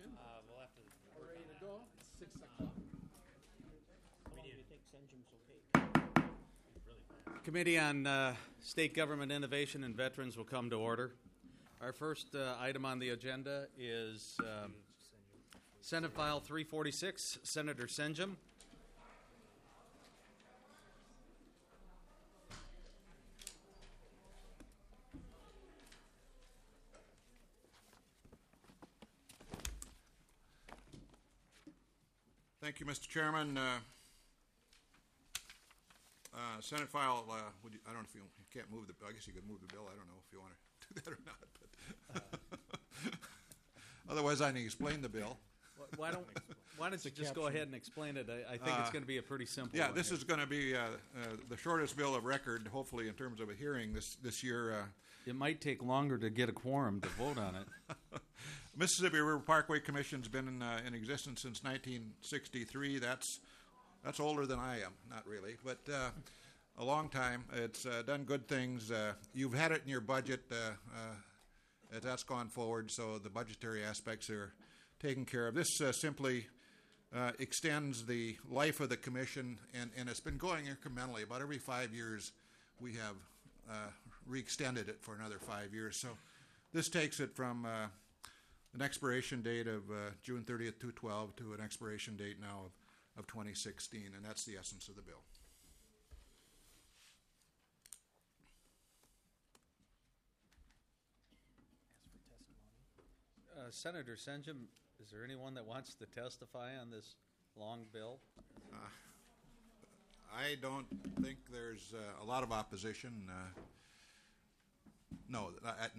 session. We'll have to We're work ready on to that. go. It's 6 o'clock. How long do you think Senjum's okay? Really fast. Committee on State Government Innovation and Veterans will come to order. Our first item on the agenda is Senate File 346, Senator Senjum. Thank you, Mr. Chairman. Senate file, I don't know if you can't move the bill. I guess you could move the bill. I don't know if you want to do that or not. But otherwise, I can explain the bill. Why don't you just go ahead and explain it? I think it's going to be a pretty simple Yeah, one this here. is going to be the shortest bill of record, hopefully, in terms of a hearing this year. It might take longer to get a quorum to vote on it. Mississippi River Parkway Commission's been in existence since 1963. That's older than I am, not really, but a long time. It's done good things. You've had it in your budget. That's gone forward, so the budgetary aspects are taken care of. This simply extends the life of the commission, and it's been going incrementally. About every 5 years, we have re-extended it for another 5 years. So this takes it from an expiration date of June 30th, 2012 to an expiration date now of 2016, and that's the essence of the bill. Senator Senjum, is there anyone that wants to testify on this long bill? I don't think there's a lot of opposition. No.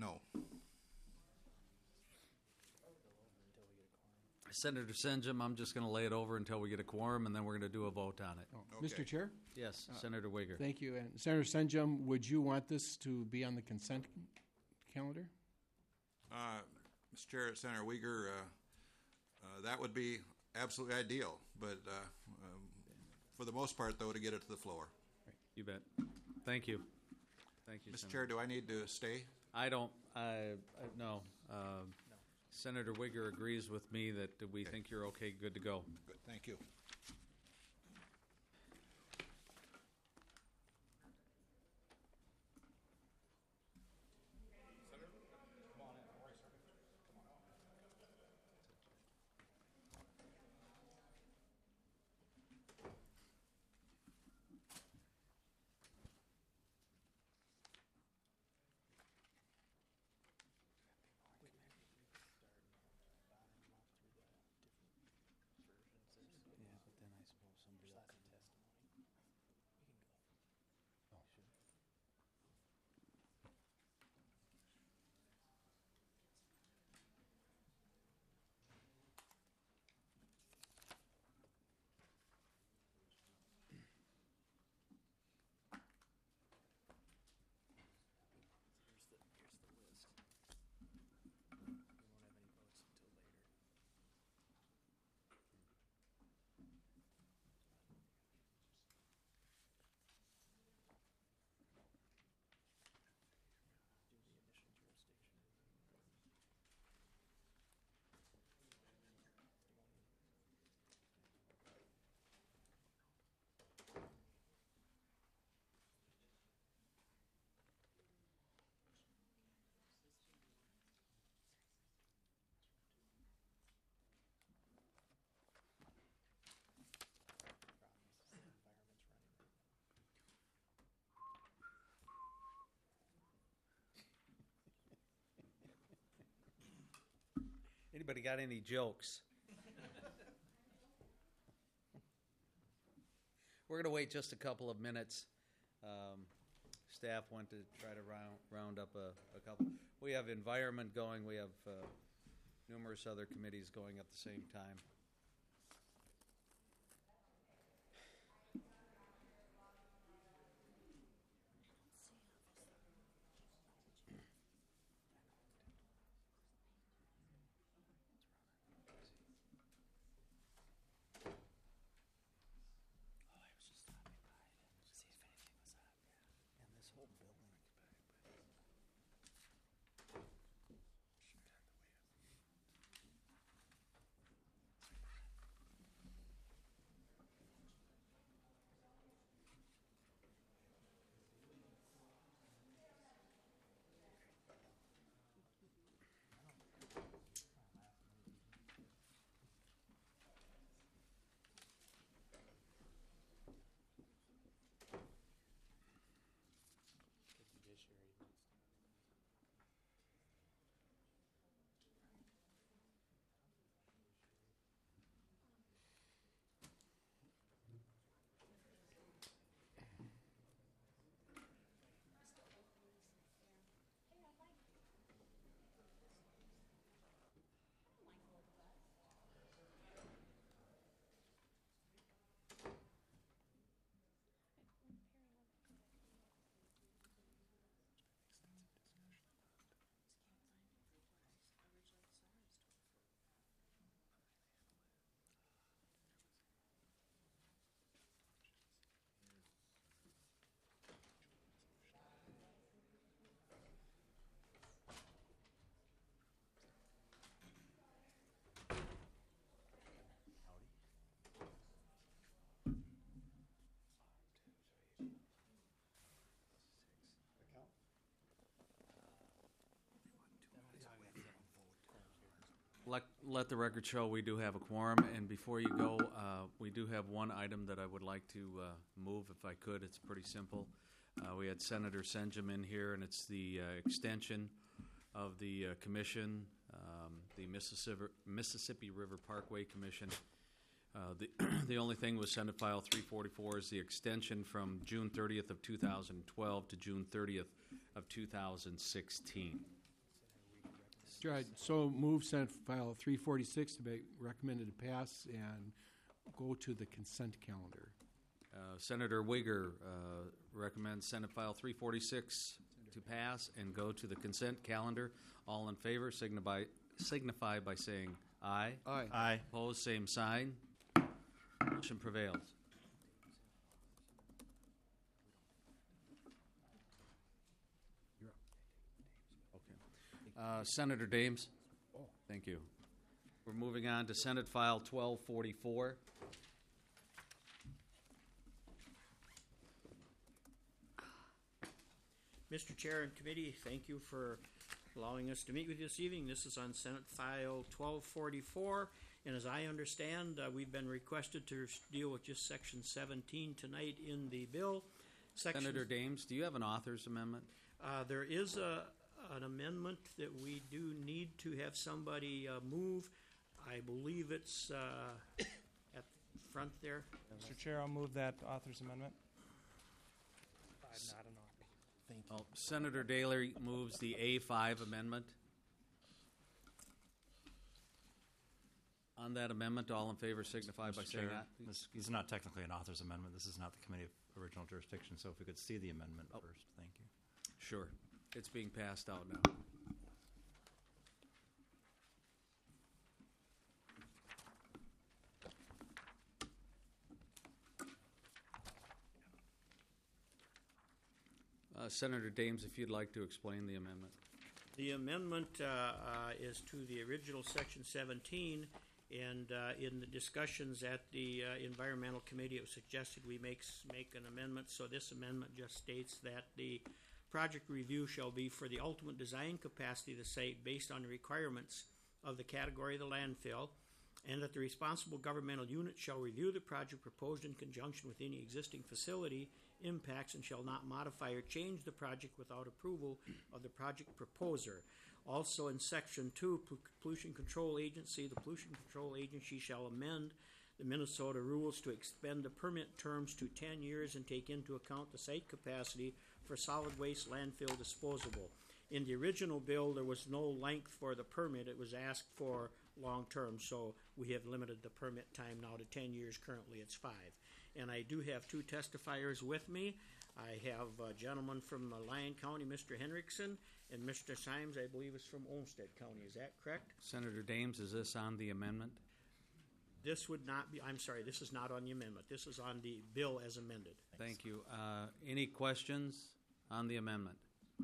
Senator Senjum, I'm just going to lay it over until we get a quorum, and then we're going to do a vote on it. Okay. Mr. Chair? Yes, Senator Wigger. Thank you. And Senator Senjum, would you want this to be on the consent calendar? Mr. Chair, Senator Uyghur, that would be absolutely ideal, but for the most part, though, to get it to the floor. You bet. Thank you. Thank you, Mr. Senator. Chair, do I need to stay? I don't. No. Senator Wigger agrees with me that we think you're okay, good to go. Good, thank you. Yeah, but then I suppose somebody else can testimony. Oh, sure. Here's the list. We won't have any votes until later. Do the initial jurisdiction. Problem is the environment's running right now. Anybody got any jokes? We're going to wait just a couple of minutes. Staff went to try to round up a couple. We have environment going. We have numerous other committees going at the same time. Let the record show we do have a quorum, and before you go, we do have one item that I would like to move, if I could. It's pretty simple. We had Senator Senjum in here, and it's the extension of the commission, the Mississippi River Parkway Commission. The only thing with Senate File 344 is the extension from June 30th of 2012 to June 30th of 2016. Right, so move Senate File 346 to be recommended to pass and go to the consent calendar. Senator Wigger recommends Senate File 346 to pass and go to the consent calendar. All in favor signify by saying aye. Aye. Aye. Opposed, same sign. Motion prevails. Okay. Senator Dames. Thank you. We're moving on to Senate File 1244. Mr. Chair and Committee, thank you for allowing us to meet with you this evening. This is on Senate File 1244, and as I understand, we've been requested to deal with just Section 17 tonight in the bill. Senator Dames, do you have an author's amendment? There is an amendment that we do need to have somebody move. I believe it's at the front there. Mr. Chair, I'll move that author's amendment. I'm not an author. Thank you. Oh, Senator Daly moves the A5 amendment. On that amendment, all in favor signify by Mr. saying Chair, aye. this is not technically an author's amendment. This is not the Committee of Original Jurisdiction, so if we could see the amendment first. Thank you. Sure. It's being passed out now. Senator Dames, if you'd like to explain the amendment. The amendment is to the original Section 17, and in the discussions at the Environmental Committee, it was suggested we make an amendment. So this amendment just states that the project review shall be for the ultimate design capacity of the site based on the requirements of the category of the landfill, and that the responsible governmental unit shall review the project proposed in conjunction with any existing facility impacts and shall not modify or change the project without approval of the project proposer. Also in Section 2, Pollution Control Agency, the Pollution Control Agency shall amend the Minnesota rules to extend the permit terms to 10 years and take into account the site capacity for solid waste landfill disposable. In the original bill, there was no length for the permit. It was asked for long-term, so we have limited the permit time now to 10 years. Currently, it's 5. And I do have two testifiers with me. I have a gentleman from Lyon County, Mr. Henriksen, and Mr. Symes, I believe, is from Olmsted County. Is that correct? Senator Dames, is this on the amendment? This would not be, I'm sorry, this is not on the amendment. This is on the bill as amended. Thank you. Any questions on the amendment?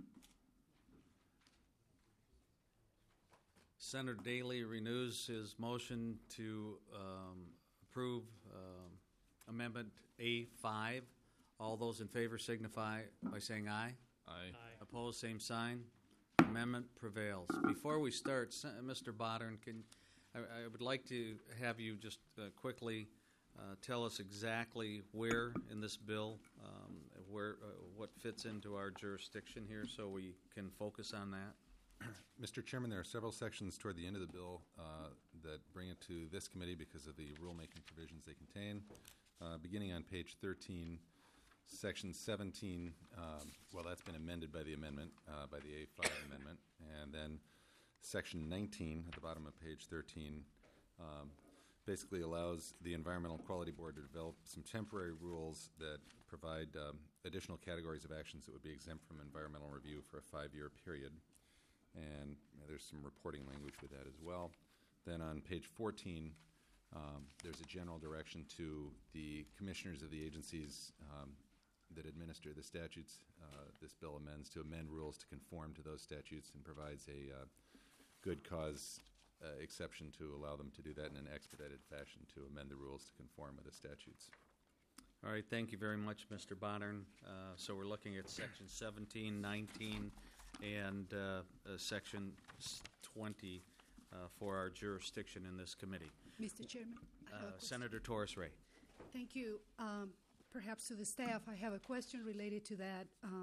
Senator Daly renews his motion to approve Amendment A5. All those in favor signify by saying aye. Aye. Opposed, same sign. Amendment prevails. Before we start, Mr. Bodern, I would like to have you just quickly tell us exactly where in this bill, what fits into our jurisdiction here, so we can focus on that. Mr. Chairman, there are several sections toward the end of the bill that bring it to this committee because of the rulemaking provisions they contain. Beginning on page 13, Section 17, that's been amended by the amendment, by the A5 amendment. And then Section 19 at the bottom of page 13 basically allows the Environmental Quality Board to develop some temporary rules that provide additional categories of actions that would be exempt from environmental review for a 5-year period. And there's some reporting language with that as well. Then on page 14, there's a general direction to the commissioners of the agencies that administer the statutes. This bill amends to amend rules to conform to those statutes and provides a good cause exception to allow them to do that in an expedited fashion to amend the rules to conform with the statutes. All right, thank you very much, Mr. Bodern. So we're looking at Section 17, 19, and Section 20 for our jurisdiction in this committee. Mr. Chairman, I have a question. Senator Torres Ray. Thank you. Perhaps to the staff, I have a question related to that,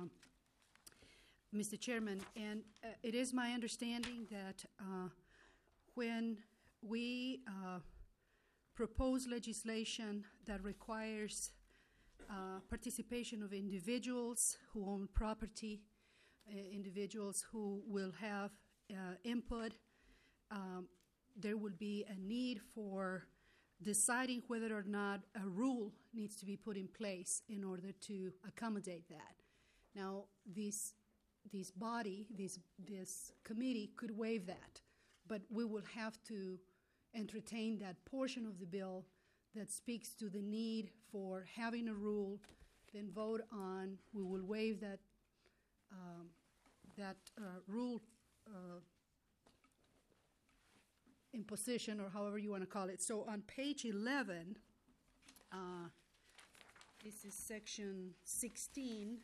Mr. Chairman. And it is my understanding that when we propose legislation that requires participation of individuals who own property, individuals who will have input, there will be a need for deciding whether or not a rule needs to be put in place in order to accommodate that. Now, this committee could waive that, but we will have to entertain that portion of the bill that speaks to the need for having a rule, then vote on. We will waive that rule imposition, or however you want to call it. So on page 11, this is section 16,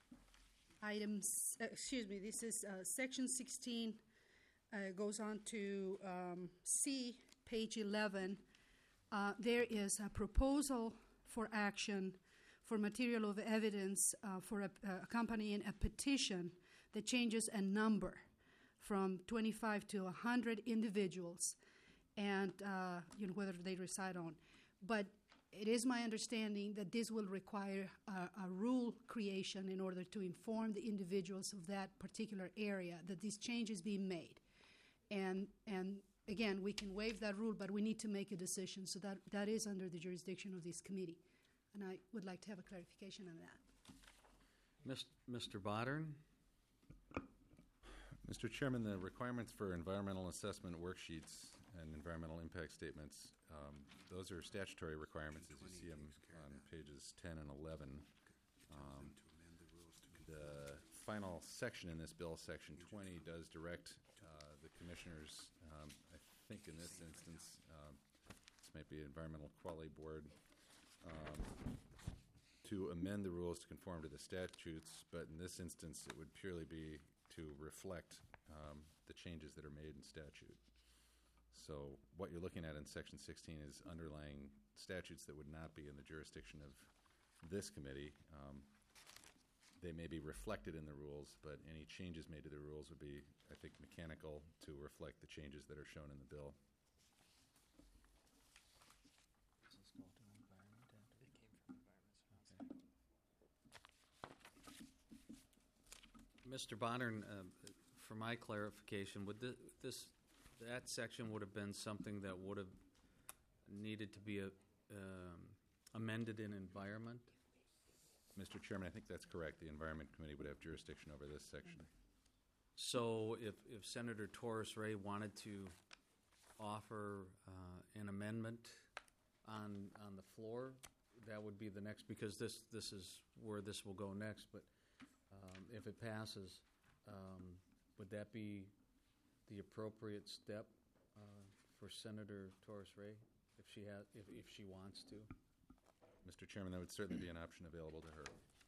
this is section 16, goes on to C, page 11. There is a proposal for action for material of evidence for accompanying a petition that changes a number from 25 to 100 individuals, and whether they reside on. But it is my understanding that this will require a rule creation in order to inform the individuals of that particular area that this change is being made. And again, we can waive that rule, but we need to make a decision. So that is under the jurisdiction of this committee. And I would like to have a clarification on that. Mr. Bodern? Mr. Chairman, the requirements for environmental assessment worksheets and environmental impact statements, those are statutory requirements as you see them on pages 10 and 11. The final section in this bill, section 20, does direct the commissioners, I think in this instance, this might be Environmental Quality Board, to amend the rules to conform to the statutes, but in this instance it would purely be to reflect the changes that are made in statute. So what you're looking at in section 16 is underlying statutes that would not be in the jurisdiction of this committee. They may be reflected in the rules, but any changes made to the rules would be, I think, mechanical to reflect the changes that are shown in the bill. Mr. Bodern, for my clarification, would that section would have been something that would have needed to be amended in environment? Mr. Chairman, I think that's correct. The Environment Committee would have jurisdiction over this section. So if Senator Torres Ray wanted to offer an amendment on the floor, that would be the next, because this is where this will go next. But if it passes, would that be the appropriate step for Senator Torres Ray if she wants to? Mr. Chairman, that would certainly be an option available to her.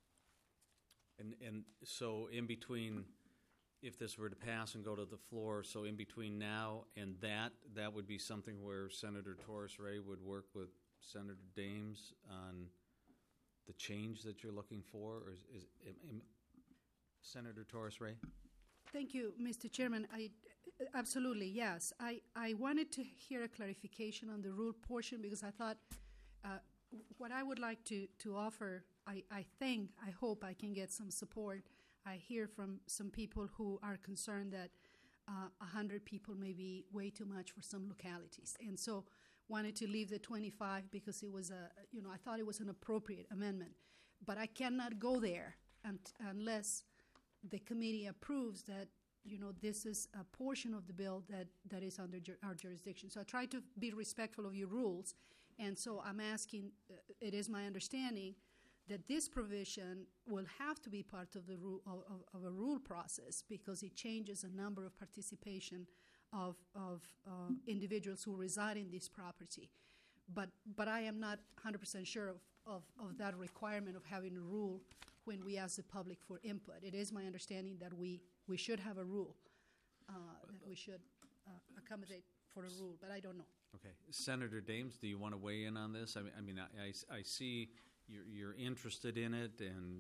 And so in between, if this were to pass and go to the floor, so in between now and that would be something where Senator Torres Ray would work with Senator Dames on the change that you're looking for? Or is Senator Torres Ray? Thank you, Mr. Chairman. Absolutely, yes. I wanted to hear a clarification on the rule portion because I thought what I would like to offer, I hope I can get some support. I hear from some people who are concerned that 100 people may be way too much for some localities. And so wanted to leave the 25 because it was I thought it was an appropriate amendment. But I cannot go there unless the committee approves that, this is a portion of the bill that is under our jurisdiction. So I try to be respectful of your rules. And so I'm asking, it is my understanding that this provision will have to be part of the rule of a rule process because it changes a number of participation of individuals who reside in this property. But I am not 100% sure of that requirement of having a rule when we ask the public for input. It is my understanding that we should have a rule, that we should accommodate for a rule, but I don't know. Okay. Senator Dames, do you want to weigh in on this? I see you're interested in it, and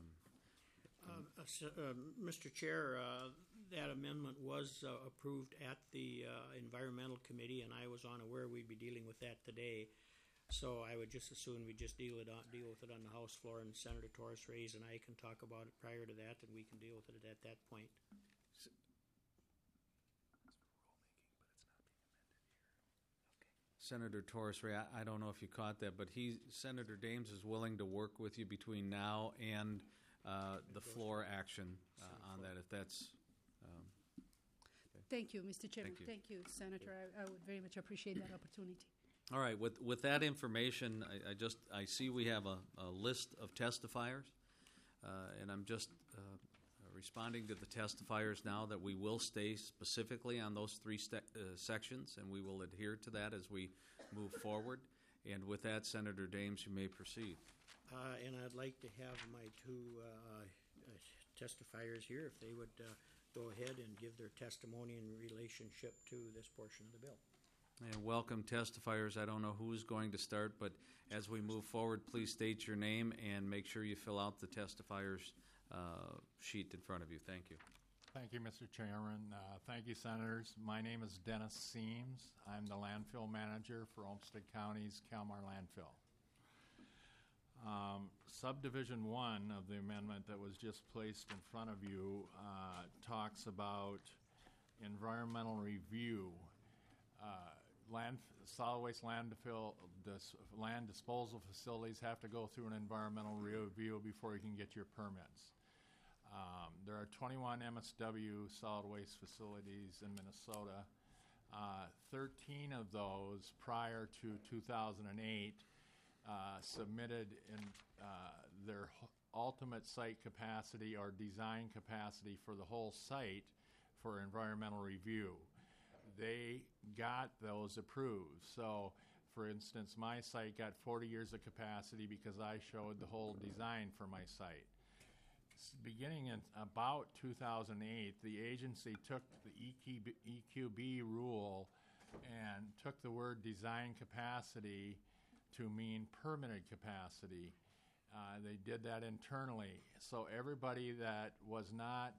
Mr. Chair, that amendment was approved at the Environmental Committee, and I was unaware we'd be dealing with that today. So I would just assume we just deal with it on the House floor, and Senator Torres Reyes and I can talk about it prior to that, and we can deal with it at that point. Senator Torres Reyes, I don't know if you caught that, but Senator Dames is willing to work with you between now and the floor action on that, if that's. Thank you, Mr. Chairman. Thank you. Senator. I would very much appreciate that opportunity. All right. With that information, I see we have a list of testifiers, and I'm just responding to the testifiers now that we will stay specifically on those three sections, and we will adhere to that as we move forward. And with that, Senator Dames, you may proceed. And I'd like to have my two testifiers here, if they would go ahead and give their testimony in relationship to this portion of the bill. And welcome testifiers. I don't know who's going to start, but as we move forward, please state your name and make sure you fill out the testifiers sheet in front of you. Thank you. Thank you, Mr. Chairman. Thank you, Senators. My name is Dennis Seams. I'm the landfill manager for Olmsted County's Kalmar landfill. Subdivision 1 of the amendment that was just placed in front of you talks about environmental review. Solid waste landfill land disposal facilities have to go through an environmental review before you can get your permits. There are 21 MSW solid waste facilities in Minnesota. 13 of those prior to 2008 submitted in their ultimate site capacity or design capacity for the whole site for environmental review. They got those approved. So, for instance, my site got 40 years of capacity because I showed the whole design for my site. Beginning in about 2008, the agency took the EQB rule and took the word design capacity to mean permitted capacity. They did that internally. So everybody that was not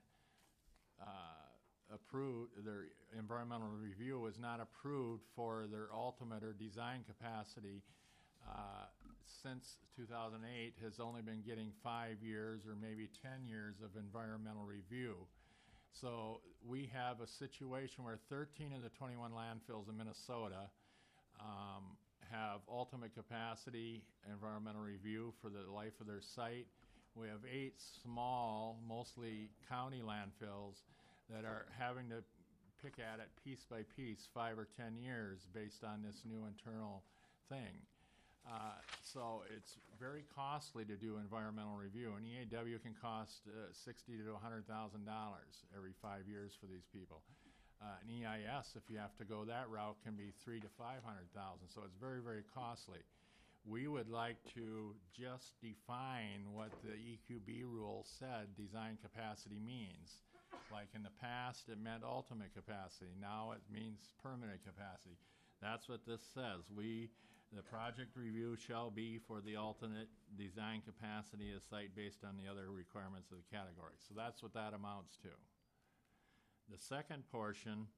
approved, their environmental review was not approved for their ultimate or design capacity since 2008 has only been getting 5 years or maybe 10 years of environmental review. So we have a situation where 13 of the 21 landfills in Minnesota have ultimate capacity environmental review for the life of their site. We have 8 small, mostly county landfills that are having to pick at it piece by piece 5 or 10 years based on this new internal thing. So it's very costly to do environmental review. An EAW can cost $60,000 to $100,000 every 5 years for these people. An EIS, if you have to go that route, can be $300,000 to $500,000. So it's very, very costly. We would like to just define what the EQB rule said design capacity means. Like in the past, it meant ultimate capacity. Now it means permanent capacity. That's what this says. The project review shall be for the alternate design capacity of site based on the other requirements of the category. So that's what that amounts to. The second portion,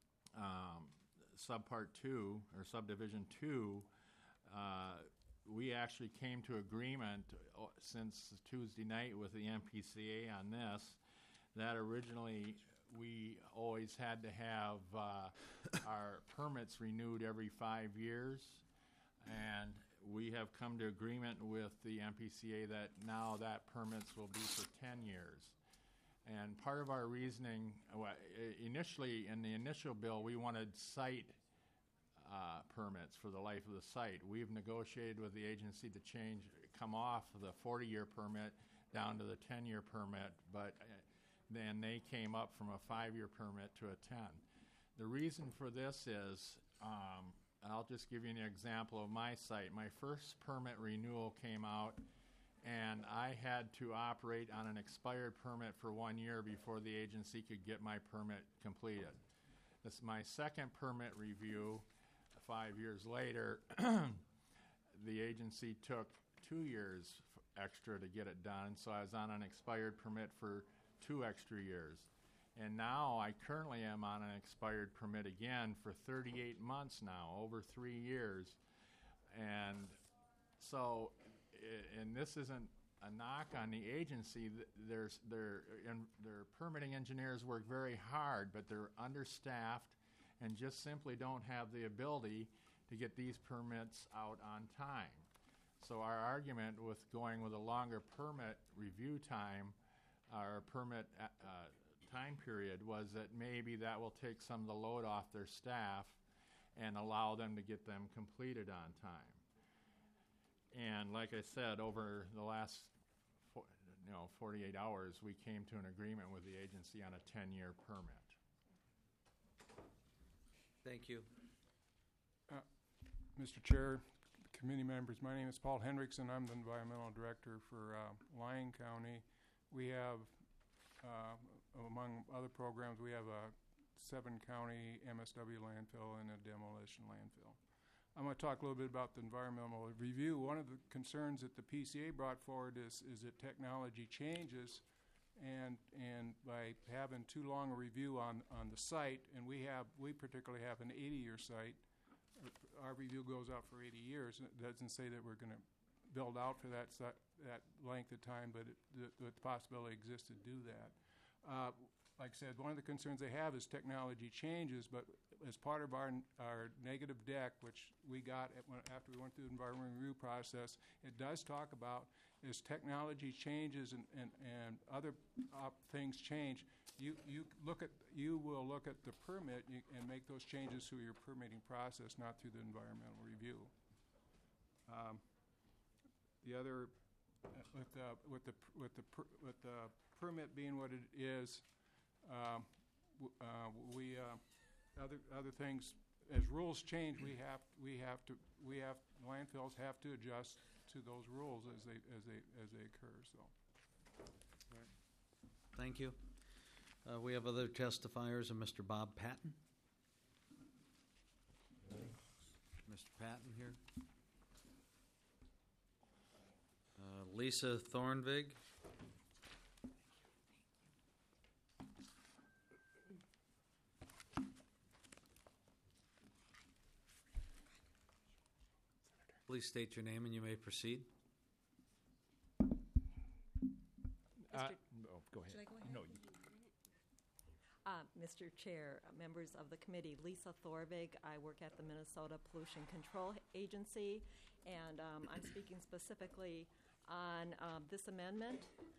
subpart 2 or subdivision 2, we actually came to agreement since Tuesday night with the MPCA on this. That originally we always had to have our permits renewed every 5 years, and we have come to agreement with the MPCA that now that permits will be for 10 years. And part of our reasoning, initially in the initial bill, we wanted site permits for the life of the site. We've negotiated with the agency to come off the 40-year permit down to the 10-year permit, but then they came up from a 5-year permit to a 10. The reason for this is, I'll just give you an example of my site. My first permit renewal came out, and I had to operate on an expired permit for 1 year before the agency could get my permit completed. This is my second permit review. 5 years later, the agency took 2 years extra to get it done, so I was on an expired permit for 2 extra years. And now I currently am on an expired permit again for 38 months now, over 3 years. And so, and this isn't a knock on the agency. Their permitting engineers work very hard, but they're understaffed and just simply don't have the ability to get these permits out on time. So our argument with going with a longer permit review time, or permit time period, was that maybe that will take some of the load off their staff and allow them to get them completed on time. And like I said, over the last 48 hours, we came to an agreement with the agency on a 10-year permit. Thank you. Mr. Chair, committee members, my name is Paul Hendrickson. I'm the environmental director for Lyon County. We have, among other programs, we have a 7-county MSW landfill and a demolition landfill. I'm going to talk a little bit about the environmental review. One of the concerns that the PCA brought forward is that technology changes, and by having too long a review on the site, and we particularly have an 80-year site. Our review goes out for 80 years. It doesn't say that we're going to build out for that length of time, but the possibility exists to do that. Like I said, one of the concerns they have is technology changes, but as part of our negative deck, which we got after we went through the environmental review process, it does talk about as technology changes and other things change, you will look at the permit and make those changes through your permitting process, not through the environmental review. The other with the permit being what it is, other things, as rules change, landfills have to adjust to those rules as they occur. So, Thank you. We have other testifiers, and Mr. Bob Patton. Mr. Patton here. Lisa Thornvig. Please state your name and you may proceed. Go ahead. Should I go ahead? No. Mr. Chair, members of the committee, Lisa Thorvig. I work at the Minnesota Pollution Control Agency, and I'm speaking specifically on this amendment.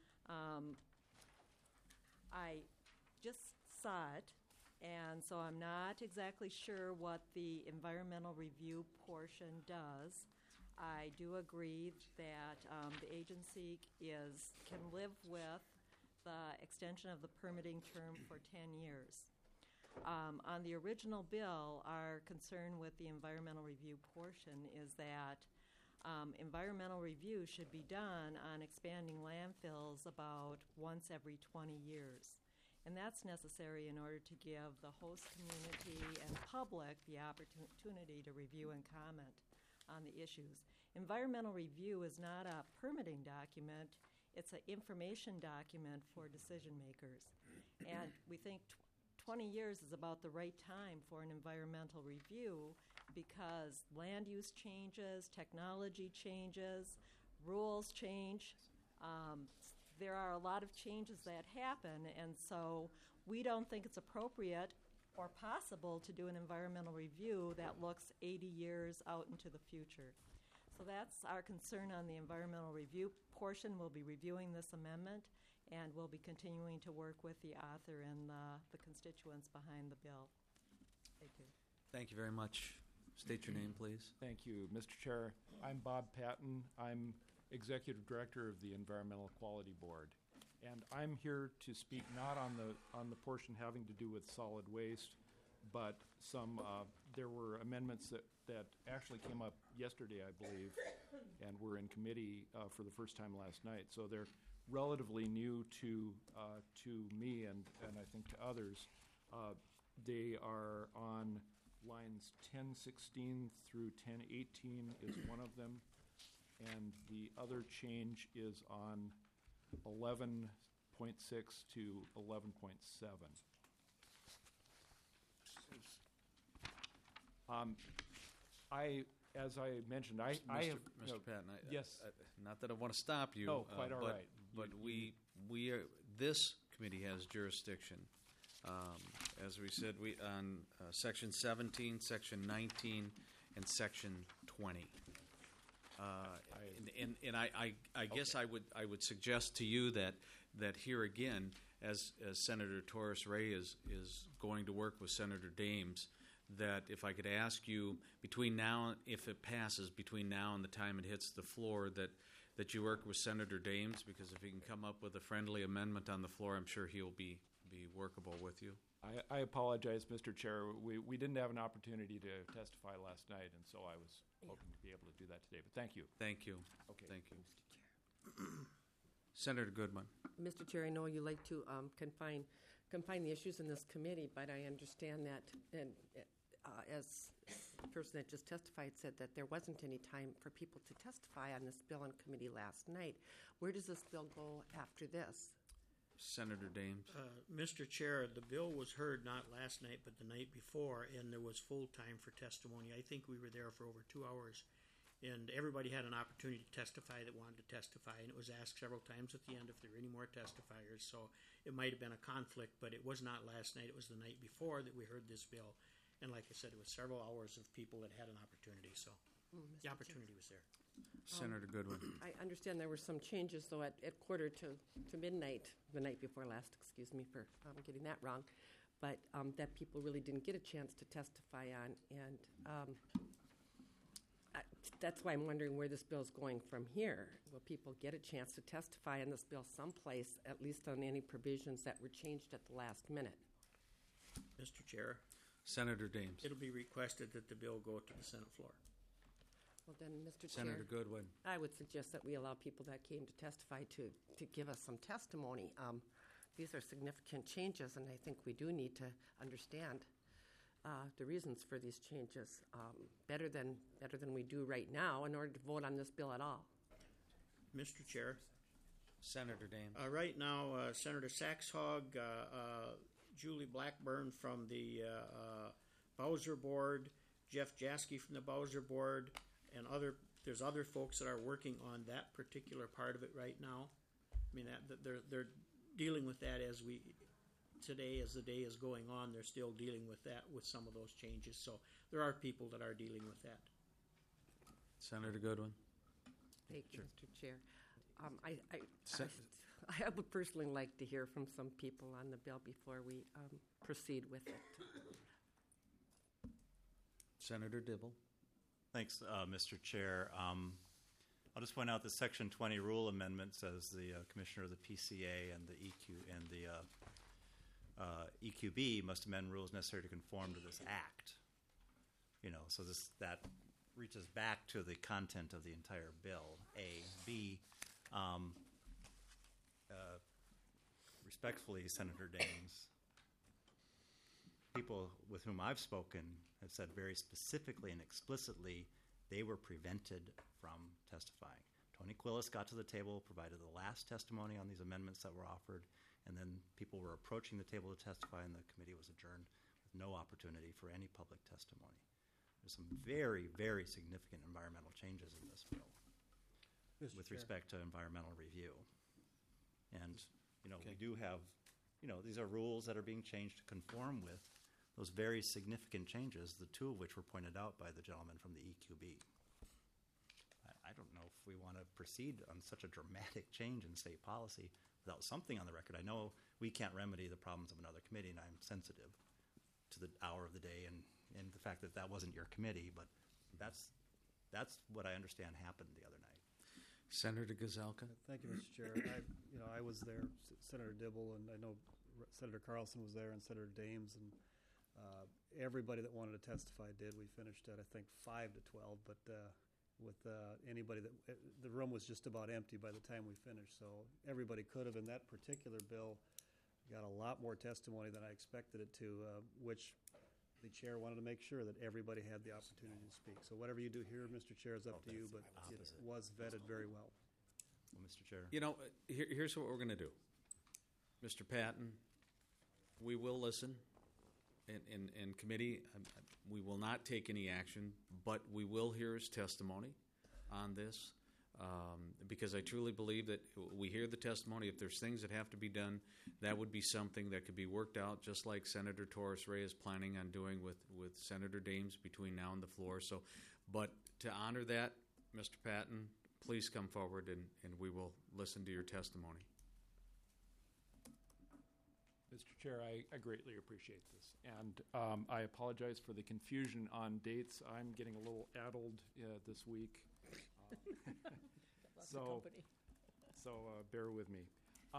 I just saw it, and so I'm not exactly sure what the environmental review portion does. I do agree that the agency can live with the extension of the permitting term for 10 years. On the original bill, our concern with the environmental review portion is that environmental review should be done on expanding landfills about once every 20 years. And that's necessary in order to give the host community and public the opportunity to review and comment on the issues. Environmental review is not a permitting document, it's an information document for decision makers. And we think 20 years is about the right time for an environmental review because land use changes, technology changes, rules change. There are a lot of changes that happen, and so we don't think it's appropriate or possible to do an environmental review that looks 80 years out into the future. So that's our concern on the environmental review portion. We'll be reviewing this amendment, and we'll be continuing to work with the author and the constituents behind the bill. Thank you. Thank you very much. State your name, please. Thank you, Mr. Chair. I'm Bob Patton. I'm Executive Director of the Environmental Quality Board. And I'm here to speak not on the portion having to do with solid waste, but there were amendments that actually came up yesterday, I believe, and were in committee for the first time last night. So they're relatively new to me and I think to others. They are on lines 1016 through 1018 is one of them, and the other change is on 11.6 to 11.7. As I mentioned, I have Mr. Patton, yes. Not that I want to stop you. No, quite all right. But we are, this committee has jurisdiction. As we said, we on section 17, section 19, and section 20. And I guess I would suggest to you that here again, as Senator Torres Ray is going to work with Senator Dames, that if I could ask you between now, if it passes between now and the time it hits the floor, that you work with Senator Dames, because if he can come up with a friendly amendment on the floor, I'm sure he'll be workable with you. I apologize, Mr. Chair. We didn't have an opportunity to testify last night, and so I was hoping to be able to do that today. But thank you. Thank you. Okay. Thank you. Senator Goodman. Mr. Chair, I know you like to confine the issues in this committee, but I understand that, and as the person that just testified said, that there wasn't any time for people to testify on this bill in committee last night. Where does this bill go after this? Senator Dames. Mr. Chair, the bill was heard not last night but the night before, and there was full time for testimony. I think we were there for over 2 hours, and everybody had an opportunity to testify that wanted to testify, and it was asked several times at the end if there were any more testifiers, so it might have been a conflict, but it was not last night. It was the night before that we heard this bill, and like I said, it was several hours of people that had an opportunity, so the opportunity was there. Senator Goodwin. I understand there were some changes, though, at quarter to midnight, the night before last, excuse me for getting that wrong, but that people really didn't get a chance to testify on, and that's why I'm wondering where this bill's going from here. Will people get a chance to testify on this bill someplace, at least on any provisions that were changed at the last minute? Mr. Chair. Senator Dames. It'll be requested that the bill go to the Senate floor. Well, then, Mr. Senator Chair, Goodwin. I would suggest that we allow people that came to testify to give us some testimony. These are significant changes, and I think we do need to understand the reasons for these changes better than we do right now in order to vote on this bill at all. Mr. Chair. Senator Dames. Right now, Senator Saxhog, Julie Blackburn from the Bowser Board, Jeff Jaskey from the Bowser Board, and there's other folks that are working on that particular part of it right now. I mean, that they're dealing with that as the day is going on. They're still dealing with that, with some of those changes. So there are people that are dealing with that. Senator Goodwin. Thank you, Mr. Chair. I would personally like to hear from some people on the bill before we proceed with it. Senator Dibble. Thanks, Mr. Chair. I'll just point out the Section 20 rule amendment says the Commissioner of the PCA and the EQB must amend rules necessary to conform to this act. So that reaches back to the content of the entire bill. A. B. Respectfully, Senator Dames, people with whom I've spoken have said very specifically and explicitly they were prevented from testifying. Tony Quillis got to the table, provided the last testimony on these amendments that were offered, and then people were approaching the table to testify, and the committee was adjourned with no opportunity for any public testimony. There's some very, very significant environmental changes in this bill with respect to environmental review. And, we do have, these are rules that are being changed to conform with those very significant changes, the two of which were pointed out by the gentleman from the EQB. I don't know if we want to proceed on such a dramatic change in state policy without something on the record. I know we can't remedy the problems of another committee, and I'm sensitive to the hour of the day and the fact that wasn't your committee, but that's what I understand happened the other night. Senator Gazelka. Thank you, Mr. Chair. I was there, Senator Dibble, and I know Senator Carlson was there, and Senator Dames, and everybody that wanted to testify did. We finished at, I think, 5 to 12, but with anybody the room was just about empty by the time we finished. So everybody could have. In that particular bill, got a lot more testimony than I expected it to, which the chair wanted to make sure that everybody had the opportunity to speak. So whatever you do here, Mr. Chair, is up to you, but it was vetted very well. Well, Mr. Chair. You know, here's what we're going to do. Mr. Patton, we will listen. In committee, we will not take any action, but we will hear his testimony on this because I truly believe that we hear the testimony. If there's things that have to be done, that would be something that could be worked out, just like Senator Torres Ray is planning on doing with Senator Dames between now and the floor. So, but to honor that, Mr. Patton, please come forward and we will listen to your testimony. Mr. Chair, I greatly appreciate this, and I apologize for the confusion on dates. I'm getting a little addled this week, so bear with me.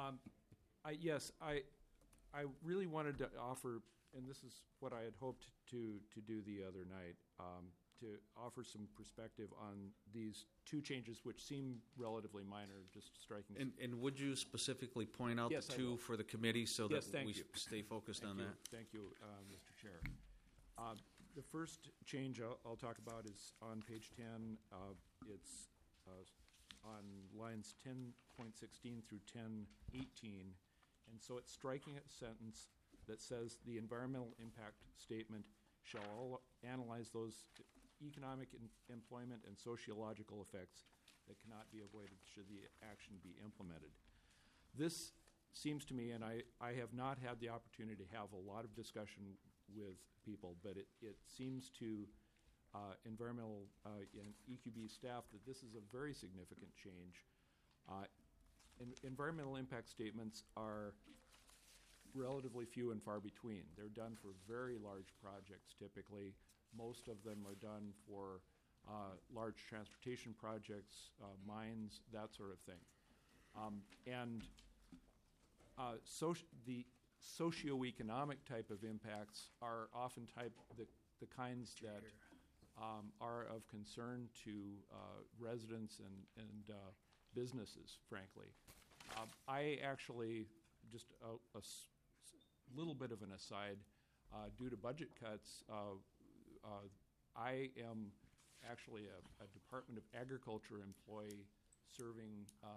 I really wanted to offer, and this is what I had hoped to do the other night, to offer some perspective on these two changes, which seem relatively minor, just striking. And would you specifically point out Yes, the I two will. for the committee so that Yes, we thank you. stay focused Thank on you. that? Thank you, Mr. Chair. The first change I'll talk about is on page 10. It's on lines 10.16 through 10.18. And so it's striking a sentence that says the environmental impact statement shall analyze those economic, employment, and sociological effects that cannot be avoided should the action be implemented. This seems to me, and I have not had the opportunity to have a lot of discussion with people, but it seems to environmental and EQB staff that this is a very significant change. Environmental impact statements are relatively few and far between. They're done for very large projects typically. Most of them are done for large transportation projects, mines, that sort of thing. The socioeconomic type of impacts are often the kinds that are of concern to residents and businesses, frankly. I actually, just a little bit of an aside, due to budget cuts, I am actually a Department of Agriculture employee serving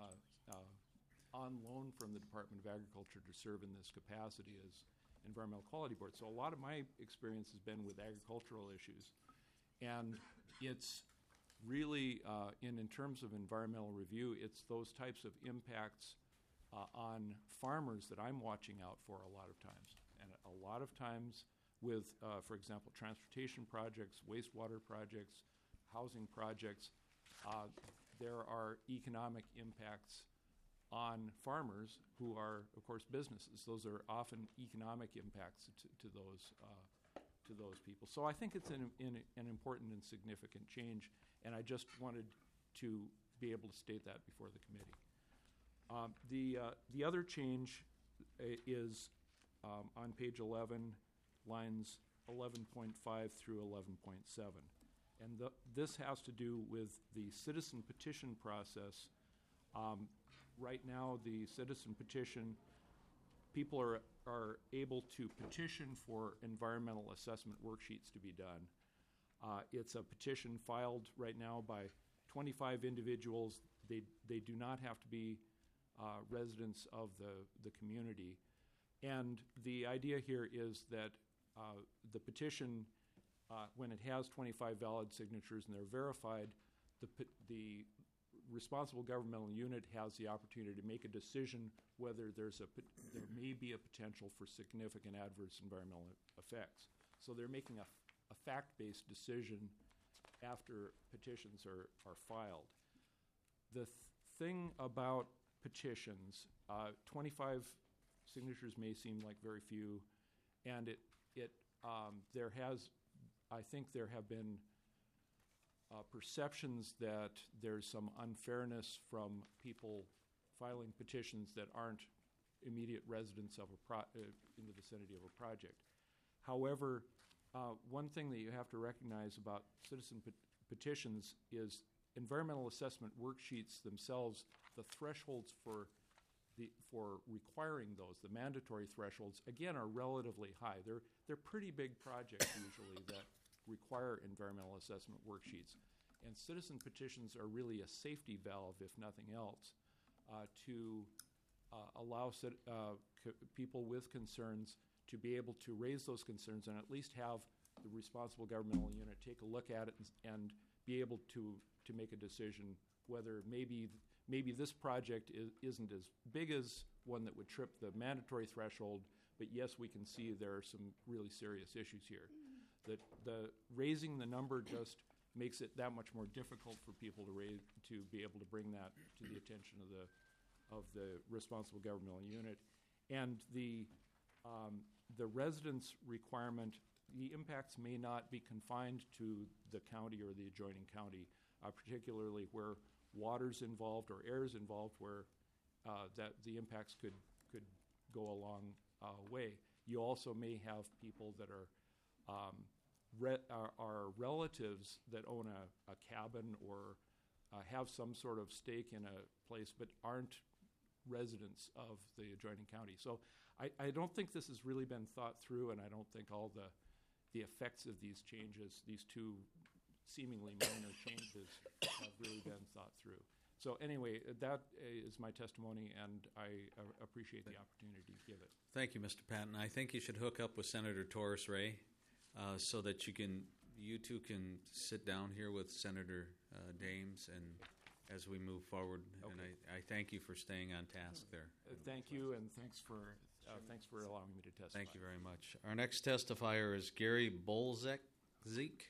on loan from the Department of Agriculture to serve in this capacity as Environmental Quality Board. So a lot of my experience has been with agricultural issues. And it's really, in terms of environmental review, it's those types of impacts on farmers that I'm watching out for a lot of times. And a lot of times with, for example, transportation projects, wastewater projects, housing projects, there are economic impacts on farmers who are, of course, businesses. Those are often economic impacts to those people. So I think it's an important and significant change, and I just wanted to be able to state that before the committee. The other change is on page 11, lines 11.5 through 11.7. And this has to do with the citizen petition process. Right now, the citizen petition, people are able to petition for environmental assessment worksheets to be done. It's a petition filed right now by 25 individuals. They do not have to be residents of the community. And the idea here is that the petition, when it has 25 valid signatures and they're verified, the responsible governmental unit has the opportunity to make a decision whether there may be a potential for significant adverse environmental effects. So they're making a fact-based decision after petitions are filed. The thing about petitions, 25 signatures may seem like very few, and I think there have been perceptions that there's some unfairness from people filing petitions that aren't immediate residents of in the vicinity of a project. However, one thing that you have to recognize about citizen petitions is environmental assessment worksheets themselves, the thresholds for for requiring those, the mandatory thresholds, again, are relatively high. They're pretty big projects usually that require environmental assessment worksheets. And citizen petitions are really a safety valve, if nothing else, to allow people with concerns to be able to raise those concerns and at least have the responsible governmental unit take a look at it and be able to make a decision whether maybe this project isn't as big as one that would trip the mandatory threshold, but yes, we can see there are some really serious issues here. That the raising the number just makes it that much more difficult for people to be able to bring that to the attention of the responsible governmental unit. And the residence requirement, the impacts may not be confined to the county or the adjoining county, particularly where water's involved or air's involved, where that the impacts could go a long way. You also may have people that are relatives that own a cabin or have some sort of stake in a place but aren't residents of the adjoining county. So I don't think this has really been thought through, and I don't think all the effects of these changes, these two seemingly minor changes, have really been thought through. So anyway, that is my testimony, and I appreciate the opportunity to give it. Thank you, Mr. Patton. I think you should hook up with Senator Torres Ray so that you two can sit down here with Senator Dames and as we move forward. Okay. And I thank you for staying on task there. Thank you, and thanks for allowing me to testify. Thank you very much. Our next testifier is Gary Bolzek. Zeke.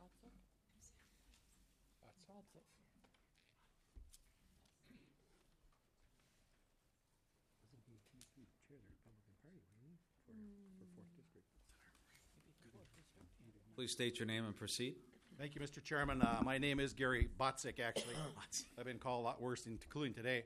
Please state your name and proceed. Thank you, Mr. Chairman. My name is Gary Botzik, actually. I've been called a lot worse, including today.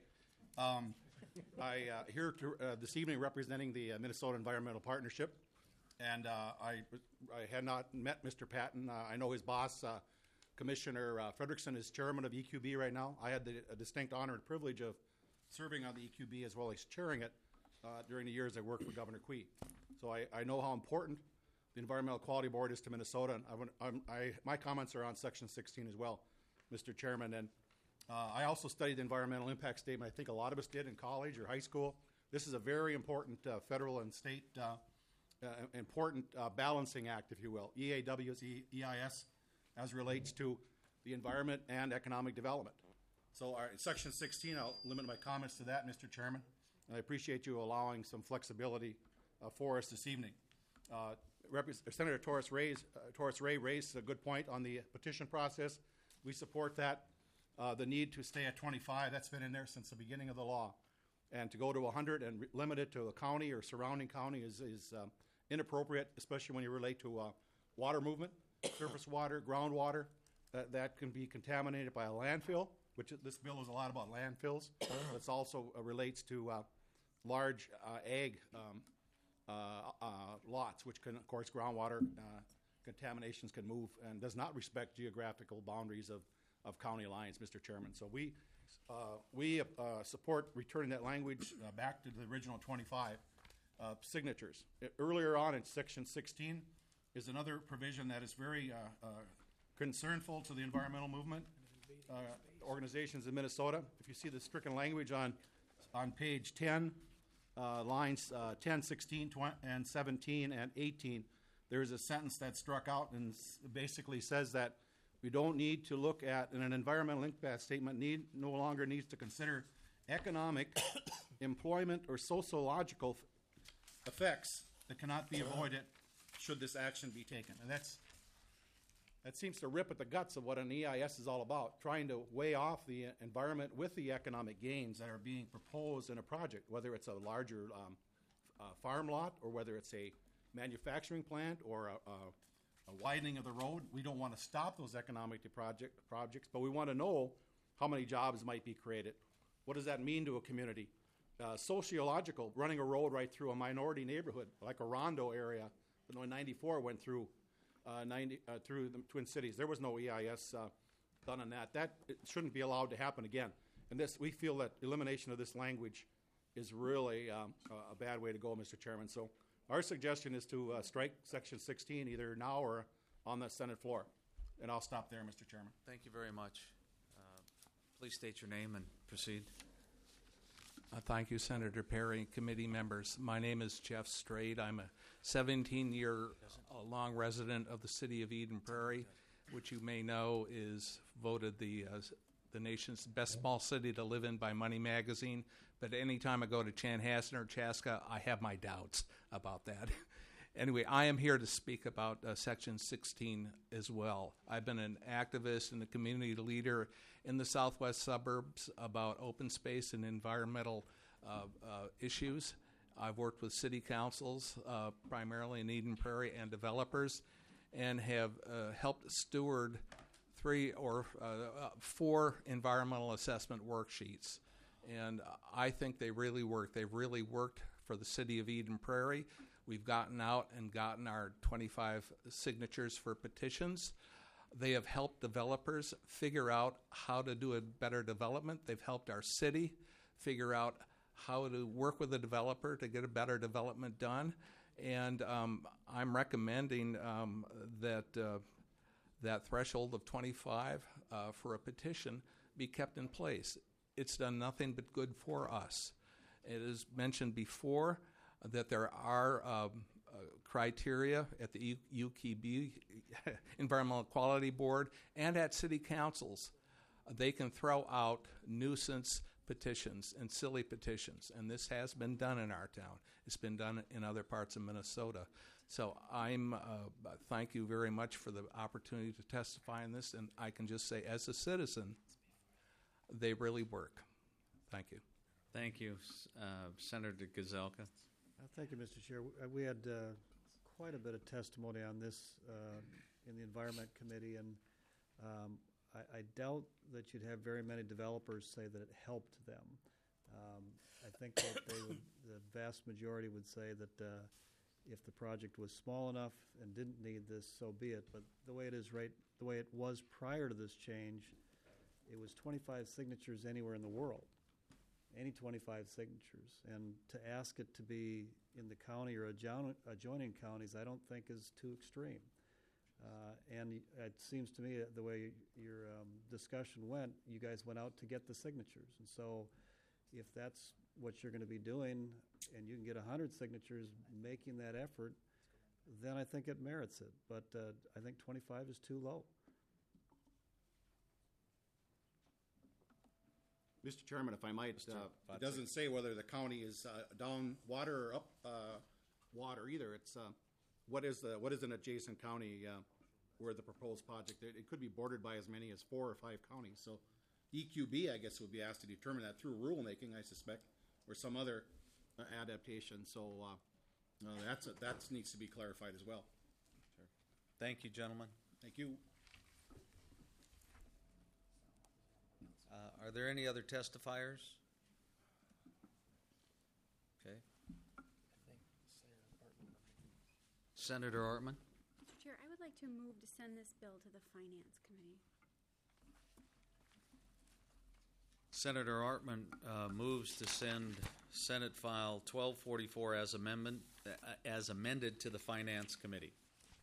I here this evening representing the Minnesota Environmental Partnership, and I had not met Mr. Patton. I know his boss, Commissioner Frederickson, is chairman of EQB right now. I had the distinct honor and privilege of serving on the EQB as well as chairing it during the years I worked for Governor Quee. So I know how important the Environmental Quality Board is to Minnesota, and my comments are on Section 16 as well, Mr. Chairman. And I also studied the environmental impact statement. I think a lot of us did in college or high school. This is a very important federal and state important balancing act, if you will, EAW's EIS, as relates to the environment and economic development. So Section 16, I'll limit my comments to that, Mr. Chairman. And I appreciate you allowing some flexibility for us this evening. Senator Torres Ray raised a good point on the petition process. We support that. The need to stay at 25, that's been in there since the beginning of the law. And to go to 100 and limit it to a county or surrounding county is inappropriate, especially when you relate to water movement, surface water, groundwater, that can be contaminated by a landfill, which this bill is a lot about landfills. It also relates to large ag lots, which can, of course, groundwater contaminations can move and does not respect geographical boundaries of county lines, Mr. Chairman. So we support returning that language back to the original 25 signatures. Earlier on in Section 16 is another provision that is very concernful to the environmental movement organizations in Minnesota. If you see the stricken language on page 10, lines 10, 16, 20, and 17, and 18, there's a sentence that's struck out and basically says that we don't need to look at, in an environmental impact statement, no longer needs to consider economic, employment, or sociological effects that cannot be avoided should this action be taken. And that seems to rip at the guts of what an EIS is all about, trying to weigh off the environment with the economic gains that are being proposed in a project, whether it's a larger farm lot or whether it's a manufacturing plant or a widening of the road. We don't want to stop those economic projects, but we want to know how many jobs might be created. What does that mean to a community? Sociological, running a road right through a minority neighborhood, like a Rondo area, that when 94 went through through the Twin Cities. There was no EIS done on that. It shouldn't be allowed to happen again. And we feel that elimination of this language is really a bad way to go, Mr. Chairman. So our suggestion is to strike Section 16 either now or on the Senate floor. And I'll stop there, Mr. Chairman. Thank you very much. Please state your name and proceed. Thank you, Senator Perry, committee members. My name is Jeff Straight. I'm a 17-year long resident of the city of Eden Prairie, which you may know is voted the nation's best small city to live in by Money Magazine. But anytime I go to Chanhassen or Chaska, I have my doubts about that. Anyway, I am here to speak about Section 16 as well. I've been an activist and a community leader in the southwest suburbs about open space and environmental issues. I've worked with city councils, primarily in Eden Prairie, and developers, and have helped steward 3 or 4 environmental assessment worksheets. And I think they really work. They've really worked for the city of Eden Prairie. We've gotten out and gotten our 25 signatures for petitions. They have helped developers figure out how to do a better development. They've helped our city figure out how to work with a developer to get a better development done. And I'm recommending that threshold of 25 for a petition be kept in place. It's done nothing but good for us. It is mentioned before that there are criteria at the UKB, Environmental Quality Board, and at city councils. They can throw out nuisance petitions and silly petitions, and this has been done in our town. It's been done in other parts of Minnesota. So thank you very much for the opportunity to testify in this, and I can just say, as a citizen, they really work. Thank you. Thank you. Senator Gazelka. Thank you, Mr. Chair. We had quite a bit of testimony on this in the Environment Committee, and I doubt that you'd have very many developers say that it helped them. I think that the vast majority would say that if the project was small enough and didn't need this, so be it. But the way it was prior to this change, it was 25 signatures anywhere in the world. Any 25 signatures. And to ask it to be in the county or adjoining counties, I don't think is too extreme. And it seems to me that the way your discussion went, you guys went out to get the signatures. And so if that's what you're going to be doing and you can get 100 signatures making that effort, then I think it merits it. But I think 25 is too low. Mr. Chairman, if I might, it doesn't say whether the county is down water or up water either. It's what is an adjacent county where the proposed project, it could be bordered by as many as 4 or 5 counties. So EQB, I guess, would be asked to determine that through rulemaking, I suspect, or some other adaptation. So that needs to be clarified as well. Sure. Thank you, gentlemen. Thank you. Are there any other testifiers? Okay. Senator Ortman. Mr. Chair, I would like to move to send this bill to the Finance Committee. Senator Ortman moves to send Senate File 1244 as amended to the Finance Committee.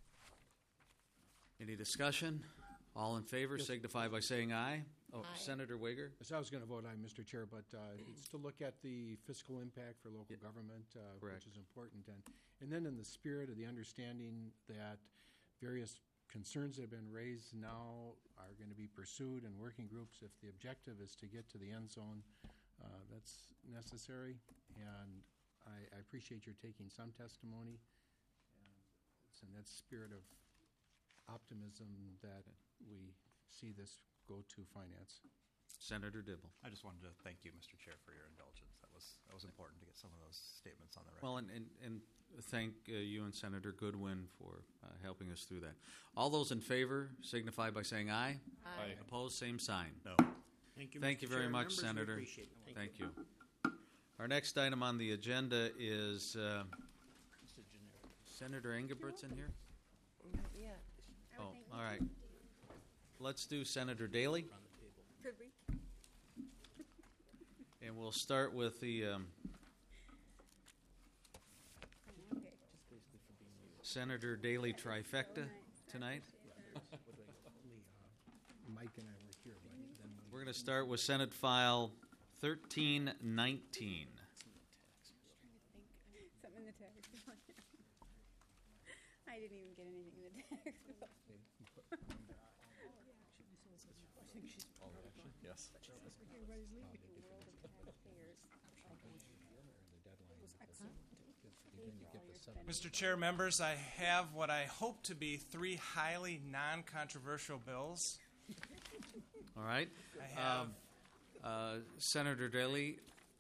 Any discussion? All in favor signify by saying aye. Oh, aye. Senator Wager? Yes, I was going to vote aye, Mr. Chair, but it's to look at the fiscal impact for local government, which is important. And then in the spirit of the understanding that various concerns that have been raised now are going to be pursued in working groups. If the objective is to get to the end zone, that's necessary. And I appreciate your taking some testimony. And it's in that spirit of optimism that we see this go to finance. Senator Dibble. I just wanted to thank you, Mr. Chair, for your indulgence. That was important to get some of those statements on the record. Well, and thank you and Senator Goodwin for helping us through that. All those in favor signify by saying aye. Aye. Opposed, same sign. No. Thank you very much, Senator. Thank you. Our next item on the agenda is Senator Engelbert's in here? Yeah. Oh, all right. Let's do Senator Daly. Could we? And we'll start with the Senator Daley trifecta tonight. Mike and I were here, but then We're going to start with Senate File 1319. Something in the text. I didn't even get anything in the text. Yes. Mr. Chair, members, I have what I hope to be 3 highly non-controversial bills. All right. I have Senator Daley.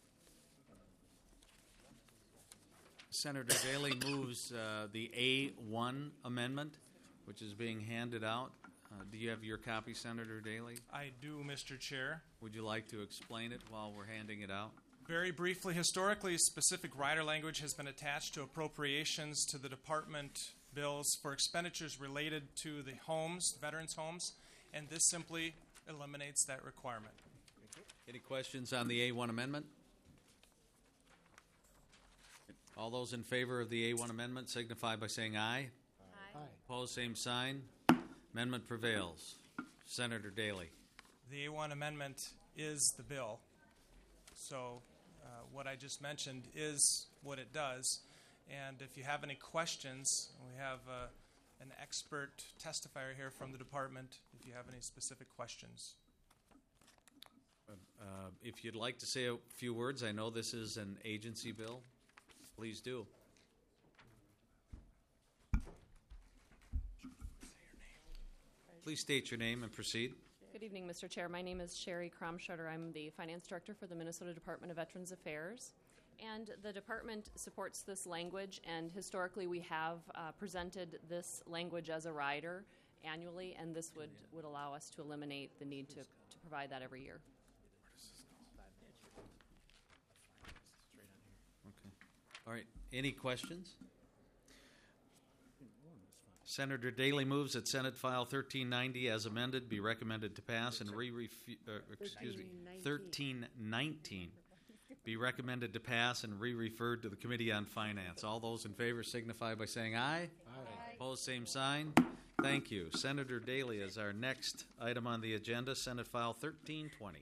Senator Daley moves the A1 amendment, which is being handed out. Do you have your copy, Senator Daley? I do, Mr. Chair. Would you like to explain it while we're handing it out? Very briefly, historically, specific rider language has been attached to appropriations to the department bills for expenditures related to the homes, veterans' homes, and this simply eliminates that requirement. Any questions on the A1 amendment? All those in favor of the A1 amendment signify by saying aye. Aye. Opposed, same sign. Amendment prevails. Senator Daley. The A1 amendment is the bill. So what I just mentioned is what it does. And if you have any questions, we have an expert testifier here from the department if you have any specific questions. If you'd like to say a few words, I know this is an agency bill. Please do. Please state your name and proceed. Good evening, Mr. Chair. My name is Sherry Kromschutter. I'm the Finance Director for the Minnesota Department of Veterans Affairs. And the department supports this language, and historically we have presented this language as a rider annually, and this would allow us to eliminate the need to provide that every year. Okay. All right. Any questions? Senator Daley moves that Senate File 1390 as amended be recommended to pass and 1319 be recommended to pass and re-referred to the Committee on Finance. All those in favor signify by saying aye. Aye. Opposed, same sign. Thank you. Senator Daley is our next item on the agenda, Senate File 1320.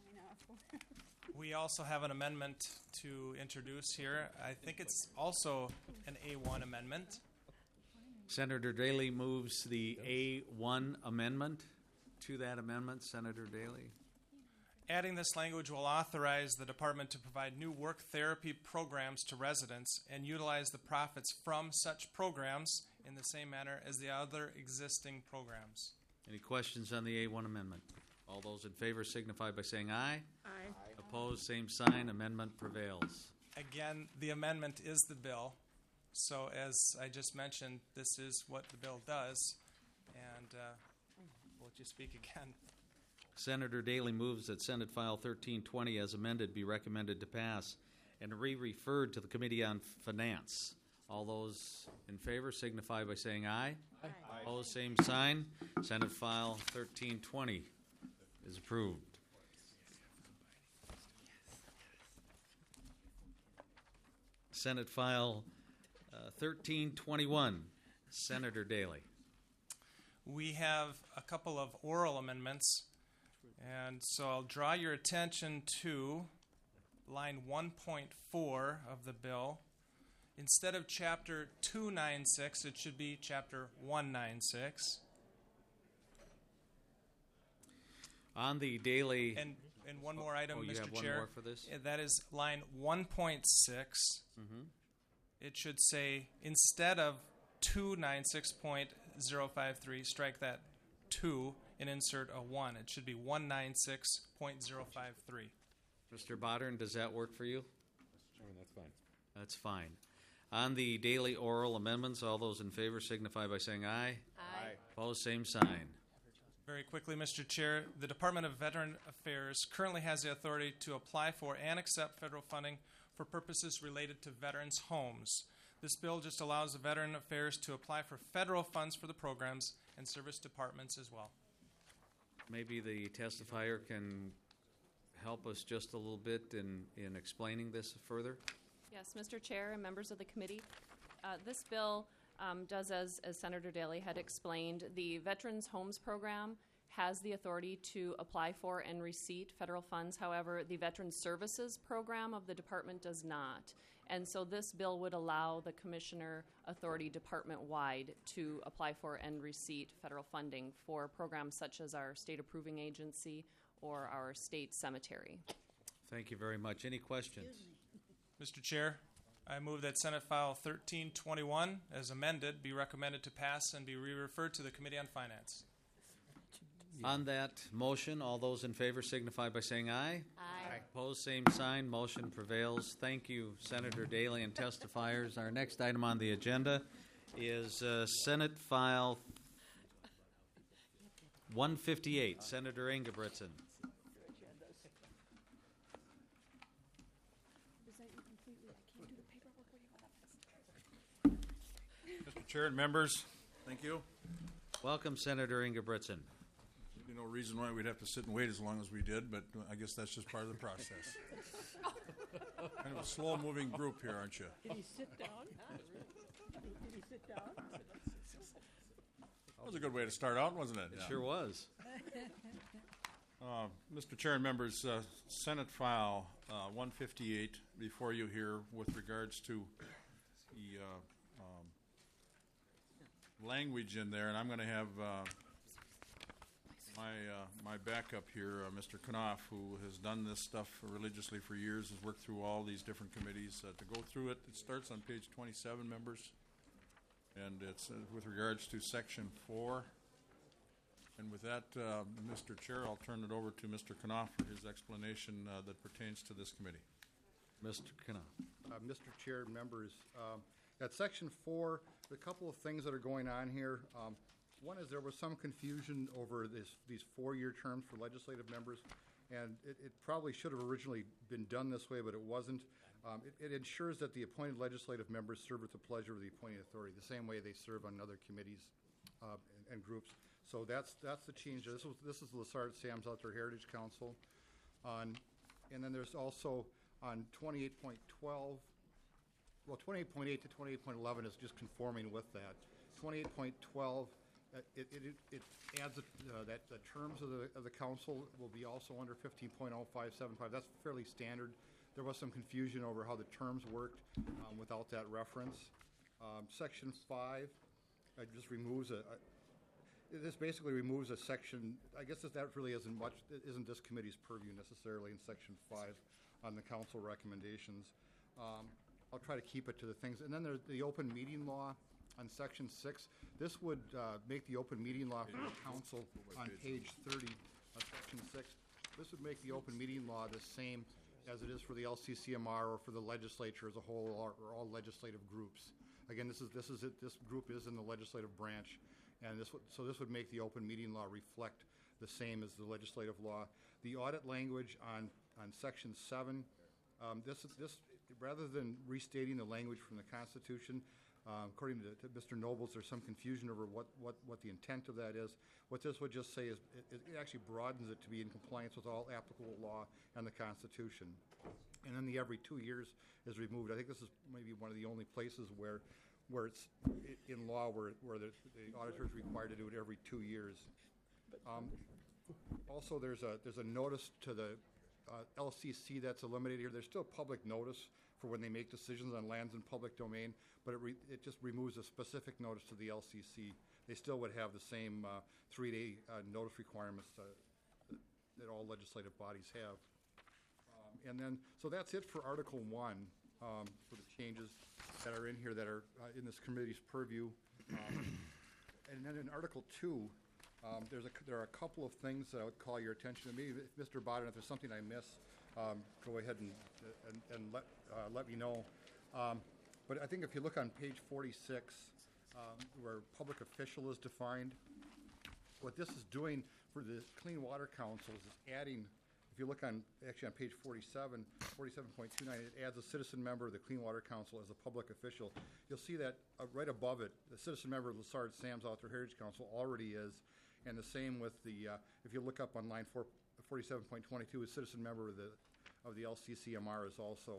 We also have an amendment to introduce here. I think it's also an A1 amendment. Senator Daley moves the A1 amendment. To that amendment, Senator Daley. Adding this language will authorize the department to provide new work therapy programs to residents and utilize the profits from such programs in the same manner as the other existing programs. Any questions on the A1 amendment? All those in favor signify by saying aye. Aye. Opposed, same sign. Amendment prevails. Again, the amendment is the bill. So as I just mentioned, this is what the bill does. And we'll let you speak again. Senator Daley moves that Senate File 1320 as amended be recommended to pass and re-referred to the Committee on Finance. All those in favor signify by saying aye. Aye. Opposed, same sign. Senate File 1320 is approved. Senate File 1321, Senator Daley. We have a couple of oral amendments, and so I'll draw your attention to line 1.4 of the bill. Instead of Chapter 296, it should be Chapter 196. On the Daley... And one more item, you Mr. have one Chair. more for this? That is line 1.6. It should say, instead of 296.053, strike that 2 and insert a 1. It should be 196.053. Mr. Bodern, does that work for you? Mr. Chairman, that's fine. That's fine. On the Daley oral amendments, all those in favor signify by saying aye. Aye. Opposed, same sign. Very quickly, Mr. Chair, the Department of Veteran Affairs currently has the authority to apply for and accept federal funding for purposes related to veterans' homes. This bill just allows the Veteran Affairs to apply for federal funds for the programs and service departments as well. Maybe the testifier can help us just a little bit in explaining this further. Yes, Mr. Chair and members of the committee, this bill does, as Senator Daly had explained, the Veterans Homes Program has the authority to apply for and receipt federal funds. However, the Veterans Services Program of the department does not. And so this bill would allow the commissioner authority department-wide to apply for and receipt federal funding for programs such as our state approving agency or our state cemetery. Thank you very much. Any questions? Mr. Chair, I move that Senate File 1321, as amended, be recommended to pass and be re-referred to the Committee on Finance. On that motion, all those in favor signify by saying aye. Aye. Opposed, same sign. Motion prevails. Thank you, Senator Daly and testifiers. Our next item on the agenda is Senate File 158, Senator Ingebrigtsen. Mr. Chair and members, thank you. Welcome, Senator Ingebrigtsen. No reason why we'd have to sit and wait as long as we did, but I guess that's just part of the process. Kind of a slow-moving group here, aren't you? Did he sit down? Did he sit down? That was a good way to start out, wasn't it? It sure was. Mr. Chair and members, Senate File 158 before you here with regards to the language in there, and I'm going to have my backup here, Mr. Knopf, who has done this stuff religiously for years, has worked through all these different committees. To go through it, it starts on page 27, members, and it's with regards to Section 4. And with that, Mr. Chair, I'll turn it over to Mr. Knopf for his explanation that pertains to this committee. Mr. Knopf. Mr. Chair, members, at Section 4, a couple of things that are going on here. One is there was some confusion over these 4-year terms for legislative members, and it probably should have originally been done this way, but it wasn't. It ensures that the appointed legislative members serve at the pleasure of the appointing authority, the same way they serve on other committees and groups. So that's the change. This is the Lessard Sam's Outdoor Heritage Council. And then there's also on 28.12, well, 28.8 to 28.11 is just conforming with that. 28.12, it adds that the terms of the council will be also under 15.0575. That's fairly standard. There was some confusion over how the terms worked without that reference. Section 5 just removes this basically removes a section. I guess that really isn't this committee's purview necessarily in Section 5 on the council recommendations. I'll try to keep it to the things. And then there's the open meeting law on Section 6. This would make the open meeting law for the council on page 30 of Section 6. This would make the open meeting law the same as it is for the LCCMR or for the legislature as a whole or all legislative groups. Again, this group is in the legislative branch, and this would make the open meeting law reflect the same as the legislative law. The audit language on Section 7, this rather than restating the language from the Constitution, according to Mr. Nobles, there's some confusion over what the intent of that is. What this would just say is it actually broadens it to be in compliance with all applicable law and the Constitution. And then the every 2 years is removed. I think this is maybe one of the only places where it's in law where the auditor is required to do it every 2 years. Also, there's a notice to the LCC that's eliminated here. There's still public notice for when they make decisions on lands in public domain, but it just removes a specific notice to the LCC. They still would have the same 3-day notice requirements that all legislative bodies have. And then, so that's it for Article 1 for the changes that are in here that are in this committee's purview. And then in Article 2, there are a couple of things that I would call your attention to. Maybe, Mr. Bodden, if there's something I miss, go ahead and let me know. But I think if you look on page 46, where public official is defined, what this is doing for the Clean Water Council is adding, if you look on page 47, 47.29, it adds a citizen member of the Clean Water Council as a public official. You'll see that right above it, the citizen member of Lessard Sam's Outdoor Heritage Council already is, and the same with the, if you look up on line 47.22, a citizen member of the LCCMR is also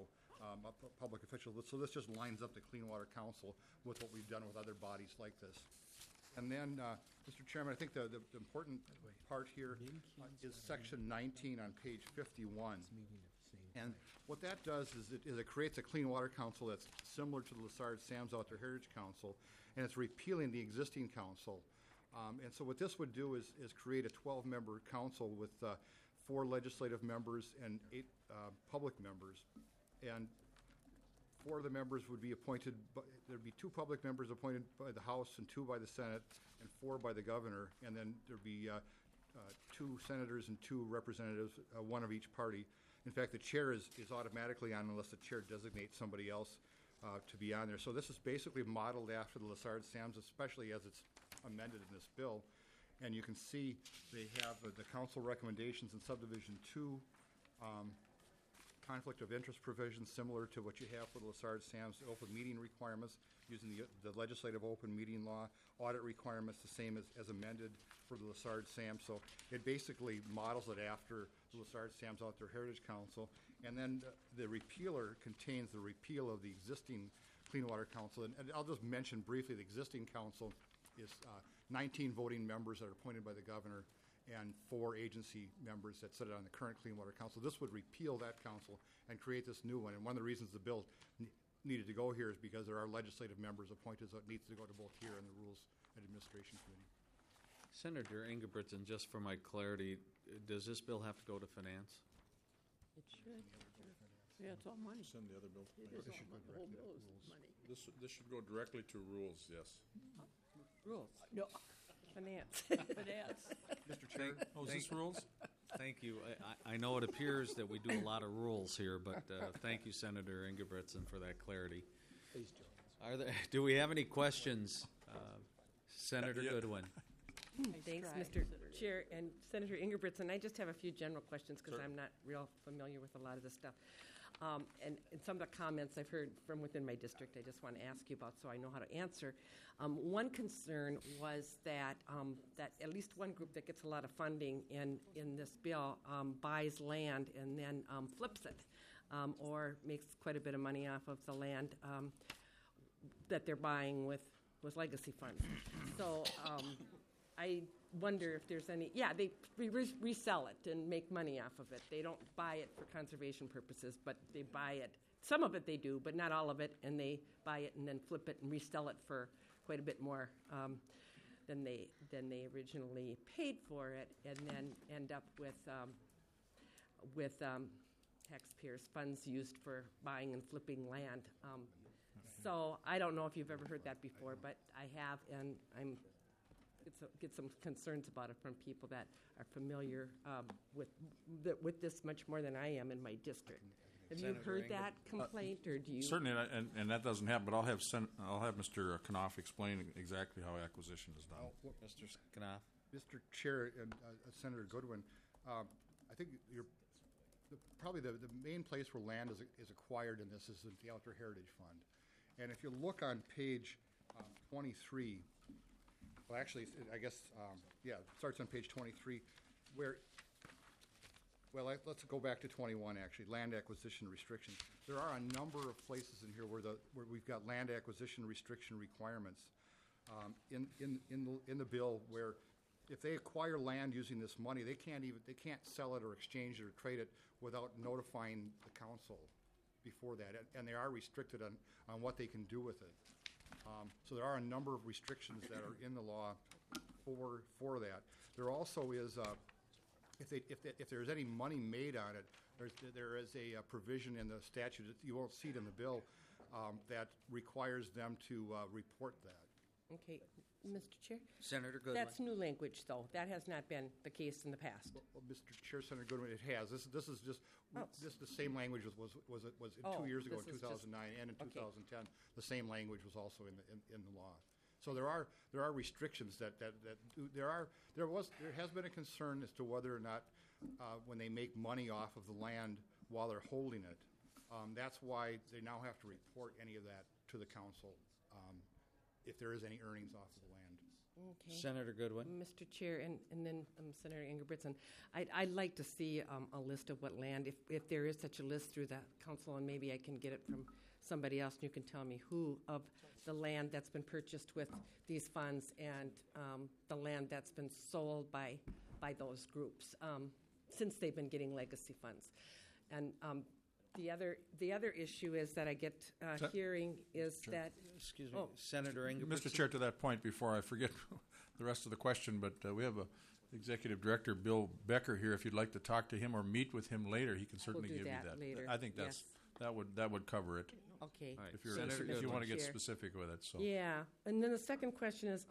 public official. So this just lines up the Clean Water Council with what we've done with other bodies like this. And then, Mr. Chairman, I think the important part here is section 19 on page 51. And what that does is it creates a Clean Water Council that's similar to the Lessard-Sams Outdoor Heritage Council, and it's repealing the existing council. And so what this would do is create a 12-member council with 4 legislative members and 8 public members. And 4 of the members would be appointed, there'd be 2 public members appointed by the House and 2 by the Senate and 4 by the governor. And then there'd be 2 senators and 2 representatives, 1 of each party. In fact, the chair is automatically on unless the chair designates somebody else to be on there. So this is basically modeled after the Lessard-Sams, especially as it's amended in this bill. And you can see they have the council recommendations in subdivision 2, conflict of interest provisions similar to what you have for the Lessard-Sams, open meeting requirements using the legislative open meeting law, audit requirements the same as amended for the Lessard-Sams. So it basically models it after the Lessard-Sams Outdoor Heritage Council. And then the repealer contains the repeal of the existing Clean Water Council. And I'll just mention briefly the existing council is 19 voting members that are appointed by the governor and 4 agency members that sit on the current Clean Water Council. This would repeal that council and create this new one. And one of the reasons the bill needed to go here is because there are legislative members appointed, so it needs to go to both here and the Rules and Administration Committee. Senator Ingebrigtsen, just for my clarity, does this bill have to go to finance? It should. Yeah, it's all money. Send the other bill. It is all money. The whole bill is money. This should go directly to rules, yes. Rules. No. Finance. Finance. Mr. Chair. Oh, is this rules? Thank you. I know it appears that we do a lot of rules here, but thank you, Senator Ingebrigtsen, for that clarity. Do we have any questions? Senator Goodwin. Thanks, Mr. Chair. And Senator Ingebrigtsen, I just have a few general questions because I'm not real familiar with a lot of this stuff. And some of the comments I've heard from within my district, I just want to ask you about so I know how to answer. One concern was that that at least one group that gets a lot of funding in this bill buys land and then flips it or makes quite a bit of money off of the land that they're buying with legacy funds. So I wonder if there's any, they resell it and make money off of it. They don't buy it for conservation purposes, but they buy it. Some of it they do, but not all of it, and they buy it and then flip it and resell it for quite a bit more than they originally paid for it, and then end up with taxpayers' funds used for buying and flipping land. So I don't know if you've ever heard that before, but I have, and I'm get some concerns about it from people that are familiar with this much more than I am in my district. Have you heard that complaint, or do you? Certainly, and that doesn't happen. But I'll have Mr. Knopf explain exactly how acquisition is done. Mr. Knopf. Mr. Chair and Senator Goodwin, I think probably the main place where land is acquired in this is in the Outdoor Heritage Fund. And if you look on page 23, well, actually, I guess, it starts on page 23, where, let's go back to 21, actually, land acquisition restrictions. There are a number of places in here where we've got land acquisition restriction requirements in the bill where if they acquire land using this money, they can't sell it or exchange it or trade it without notifying the council before that, and they are restricted on what they can do with it. So there are a number of restrictions that are in the law for that. There also is, if there's any money made on it, there is a provision in the statute, you won't see it in the bill, that requires them to report that. Okay, Mr. Chair? Senator Goodwin. That's new language, though. That has not been the case in the past. Well, Mr. Chair, Senator Goodwin, it has. This is just the same language was 2 years ago in 2009 and in 2010. The same language was also in the law. So there are restrictions that there has been a concern as to whether or not when they make money off of the land while they're holding it, that's why they now have to report any of that to the council if there is any earnings off of the land. Okay. Senator Goodwin. Mr. Chair, and then Senator Ingebrigtsen, I'd like to see a list of what land, if there is such a list through the council, and maybe I can get it from somebody else, and you can tell me who of the land that's been purchased with these funds and the land that's been sold by those groups since they've been getting legacy funds. And the other issue is that I get hearing is that. Excuse me, Senator Ingebrigtsen. Mr. Chair, to that point, before I forget the rest of the question, but we have Executive Director Bill Becker here. If you'd like to talk to him or meet with him later, he can certainly give you that. Later. I think that would cover it. Okay. If you want to get specific with it. So. Yeah, and then the second question is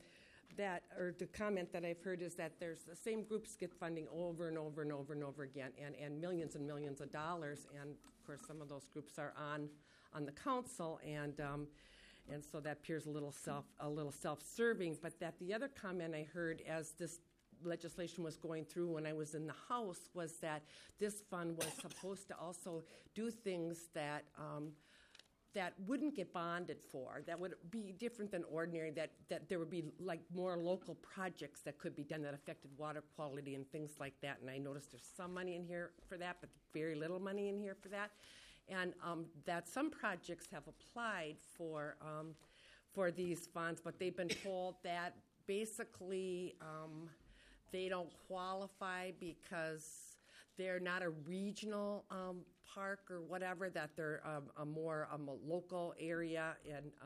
the comment that I've heard is that there's the same groups get funding over and over and over and over again, and millions of dollars, and of course some of those groups are on the council, and so that appears a little self-serving. But that the other comment I heard as this legislation was going through when I was in the House was that this fund was supposed to also do things that wouldn't get bonded for, that would be different than ordinary, that there would be like more local projects that could be done that affected water quality and things like that. And I noticed there's some money in here for that, but very little money in here for that. And that some projects have applied for these funds, but they've been told that basically they don't qualify because they're not a regional park or whatever, that they're a more local area,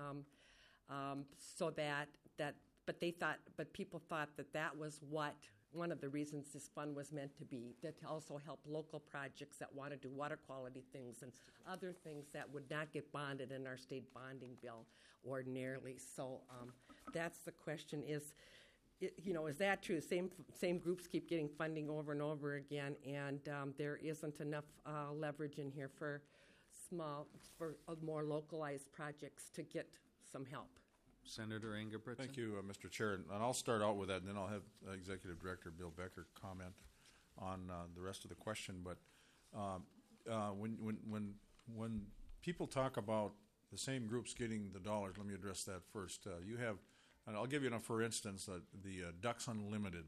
and so that but people thought that was one of the reasons this fund was meant to be, that to also help local projects that want to do water quality things and other things that would not get bonded in our state bonding bill ordinarily. So that's the question: is that true? Same groups keep getting funding over and over again, and there isn't enough leverage in here for more localized projects to get some help. Senator Ingebrigtsen. Thank you, Mr. Chair. And I'll start out with that, and then I'll have Executive Director Bill Becker comment on the rest of the question. But when people talk about the same groups getting the dollars, let me address that first. You have, and I'll give you for instance, the Ducks Unlimited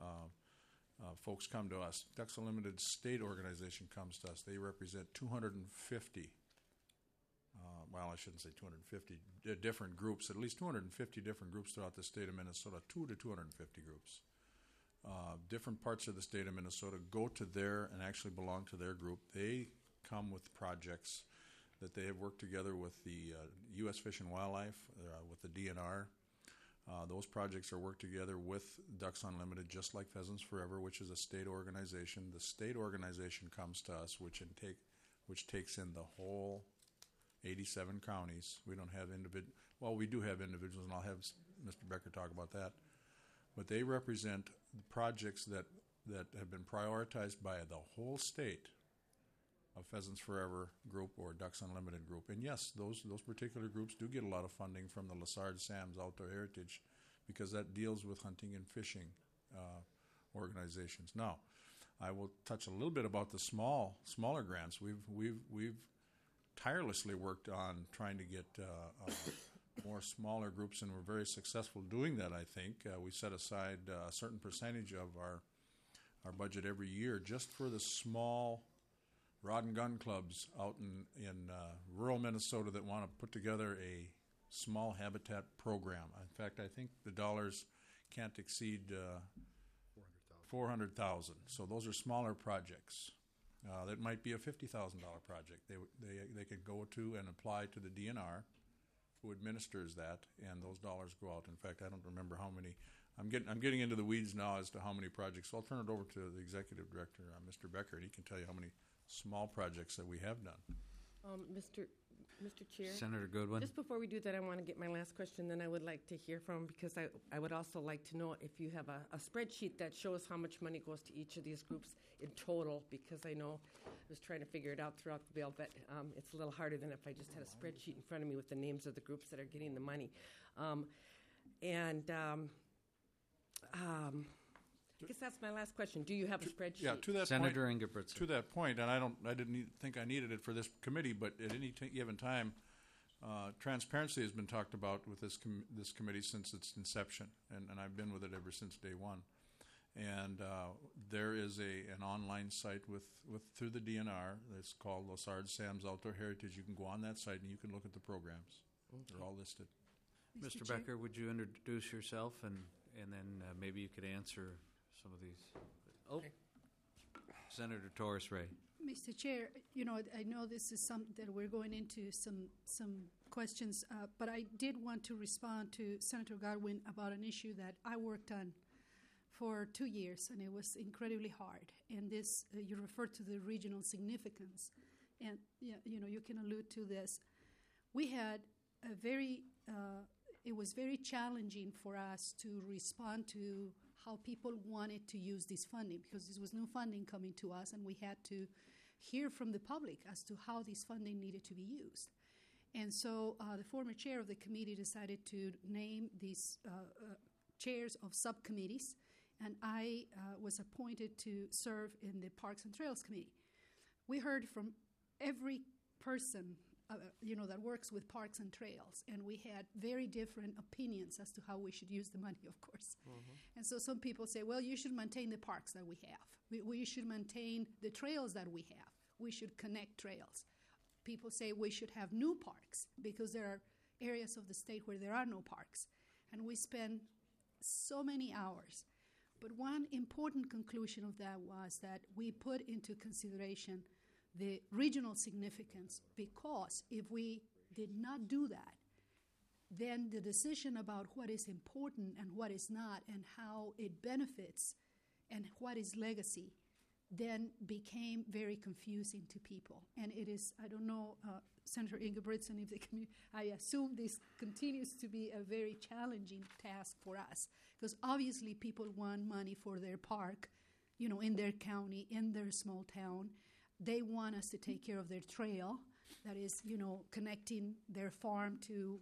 folks come to us. Ducks Unlimited state organization comes to us. They represent 250. Well, I shouldn't say 250 different groups, at least 250 different groups throughout the state of Minnesota, 200 to 250 groups. Different parts of the state of Minnesota go to their and actually belong to their group. They come with projects that they have worked together with the U.S. Fish and Wildlife, with the DNR. Those projects are worked together with Ducks Unlimited, just like Pheasants Forever, which is a state organization. The state organization comes to us, which takes in the whole 87 counties. We don't have we do have individuals, and I'll have Mr. Becker talk about that. But they represent the projects that have been prioritized by the whole state of Pheasants Forever group or Ducks Unlimited group. And yes, those particular groups do get a lot of funding from the Lessard Sam's Outdoor Heritage, because that deals with hunting and fishing organizations. Now, I will touch a little bit about the smaller grants. We've tirelessly worked on trying to get more smaller groups, and we're very successful doing that, I think. We set aside a certain percentage of our budget every year just for the small rod and gun clubs out in rural Minnesota that want to put together a small habitat program. In fact, I think the dollars can't exceed $400,000. So those are smaller projects. That might be a $50,000 project. They could go to and apply to the DNR, who administers that, and those dollars go out. In fact, I don't remember how many. I'm getting into the weeds now as to how many projects. So I'll turn it over to the Executive Director, Mr. Becker, and he can tell you how many small projects that we have done. Mr. Chair? Senator Goodwin? Just before we do that, I want to get my last question, then I would like to hear from, because I would also like to know if you have a spreadsheet that shows how much money goes to each of these groups in total, because I know I was trying to figure it out throughout the bill, but it's a little harder than if I just had a spreadsheet in front of me with the names of the groups that are getting the money. I guess that's my last question. Do you have a spreadsheet? Yeah, to that Senator point, Ingebrigtsen. To that point, and I didn't think I needed it for this committee, but at any given time, Transparency has been talked about with this committee since its inception, and I've been with it ever since day one. And there is an online site through the DNR that's called Losard Sam's Outdoor Heritage. You can go on that site and you can look at the programs. They're all listed. Mr. Becker, would you introduce yourself and then maybe you could answer some of these? Oh, Senator Torres Ray. Mr. Chair, I know this is that we're going into some questions, but I did want to respond to Senator Godwin about an issue that I worked on for 2 years, and it was incredibly hard. And this, you referred to the regional significance, and you can allude to this. We had it was very challenging for us to respond to how people wanted to use this funding, because this was new funding coming to us, and we had to hear from the public as to how this funding needed to be used. And so the former chair of the committee decided to name these chairs of subcommittees, and I was appointed to serve in the Parks and Trails Committee. We heard from every person that works with parks and trails, and we had very different opinions as to how we should use the money, of course. And so some people say, well, you should maintain the parks that we have. We should maintain the trails that we have. We should connect trails. People say we should have new parks because there are areas of the state where there are no parks. And we spend so many hours. But one important conclusion of that was that we put into consideration the regional significance, because if we did not do that, then the decision about what is important and what is not and how it benefits and what is legacy then became very confusing to people. And it is, I don't know, Senator Ingebrigtsen, if I assume this continues to be a very challenging task for us, because obviously people want money for their park, in their county, in their small town. They want us to take care of their trail, that is, connecting their farm to,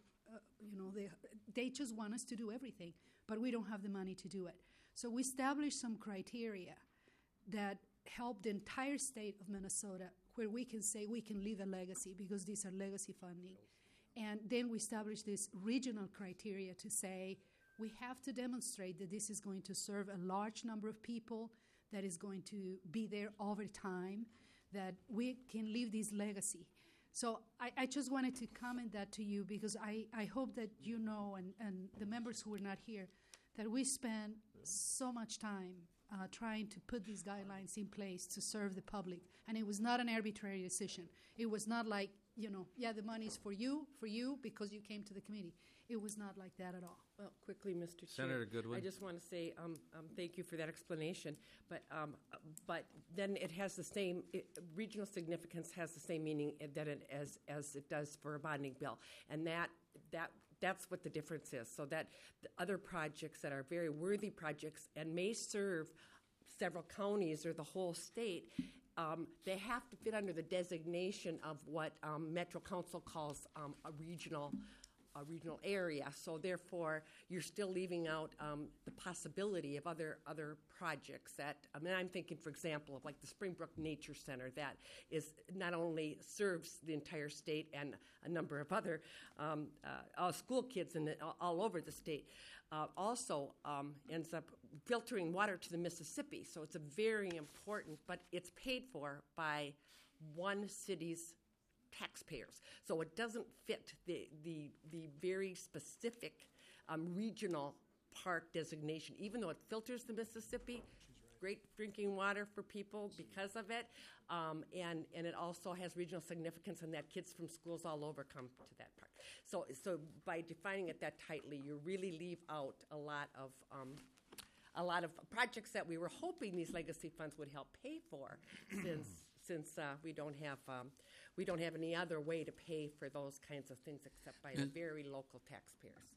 they just want us to do everything, but we don't have the money to do it. So we established some criteria that help the entire state of Minnesota, where we can say we can leave a legacy because these are legacy funding. And then we established this regional criteria to say we have to demonstrate that this is going to serve a large number of people, that is going to be there over time, that we can leave this legacy. So I just wanted to comment that to you, because I hope that you know, and the members who are not here, that we spend so much time trying to put these guidelines in place to serve the public. And it was not an arbitrary decision. It was not like, the money's for you, because you came to the committee. It was not like that at all. Well, quickly, Mr. Chair. Senator Goodwin. I just want to say thank you for that explanation. But then it has the same, regional significance has the same meaning as it does for a bonding bill. And that's what the difference is. So that the other projects that are very worthy projects and may serve several counties or the whole state, they have to fit under the designation of what Metro Council calls a regional area. So therefore, you're still leaving out the possibility of other projects that, I'm thinking, for example, of like the Springbrook Nature Center, that is not only serves the entire state and a number of other school kids all over the state, also ends up filtering water to the Mississippi. So it's a very important, but it's paid for by one city's taxpayers. So it doesn't fit the very specific regional park designation, even though it filters the Mississippi. Great drinking water for people because of it, and it also has regional significance in that kids from schools all over come to that park. So by defining it that tightly, you really leave out a lot of projects that we were hoping these legacy funds would help pay for, since we don't have any other way to pay for those kinds of things except by the very local taxpayers.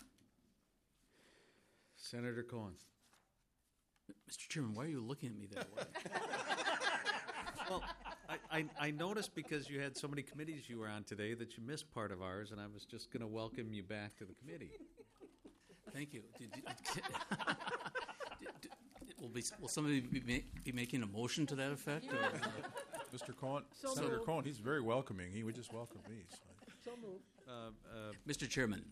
Senator Cohen. Mr. Chairman, why are you looking at me that way? Well, I noticed because you had so many committees you were on today that you missed part of ours, and I was just going to welcome you back to the committee. Thank you. Will somebody be making a motion to that effect? Mr. Cohen, Senator Cohen, he's very welcoming. He would just welcome me. So moved. Mr. Chairman,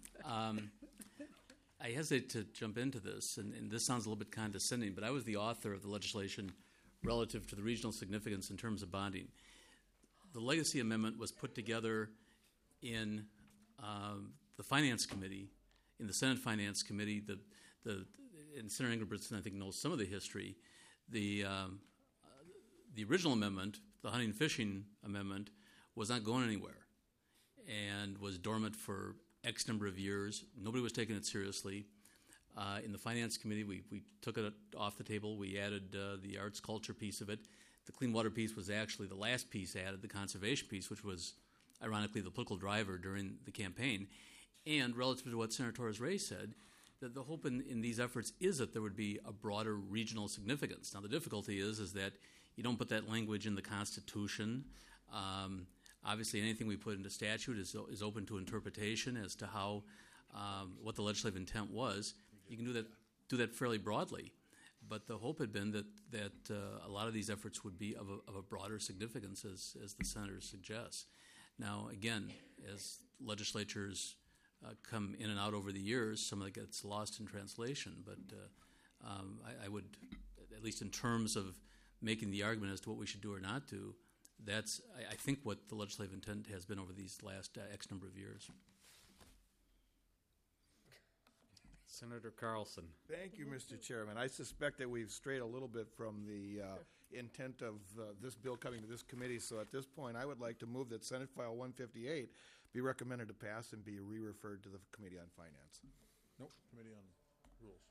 I hesitate to jump into this, and this sounds a little bit condescending, but I was the author of the legislation relative to the regional significance in terms of bonding. The Legacy Amendment was put together in the Finance Committee, in the Senate Finance Committee. And Senator Ingebrigtsen, I think, knows some of the history. The original amendment, the hunting and fishing amendment, was not going anywhere and was dormant for X number of years. Nobody was taking it seriously. In the Finance Committee, we took it off the table. We added the arts culture piece of it. The clean water piece was actually the last piece added, the conservation piece, which was ironically the political driver during the campaign. And relative to what Senator Torres-Ray said, that the hope in these efforts is that there would be a broader regional significance. Now, the difficulty is that you don't put that language in the Constitution. Obviously, anything we put into statute is open to interpretation as to how what the legislative intent was. You can do that fairly broadly, but the hope had been that a lot of these efforts would be of a broader significance, as the senator suggests. Now, again, as legislatures come in and out over the years, some of it gets lost in translation. But I would, at least in terms of making the argument as to what we should do or not do, that's, I think, what the legislative intent has been over these last X number of years. Senator Carlson. Thank you, Mr. Chairman. I suspect that we've strayed a little bit from the intent of this bill coming to this committee. So at this point, I would like to move that Senate File 158 be recommended to pass and be re-referred to the Committee on Finance. Nope, Committee on Rules.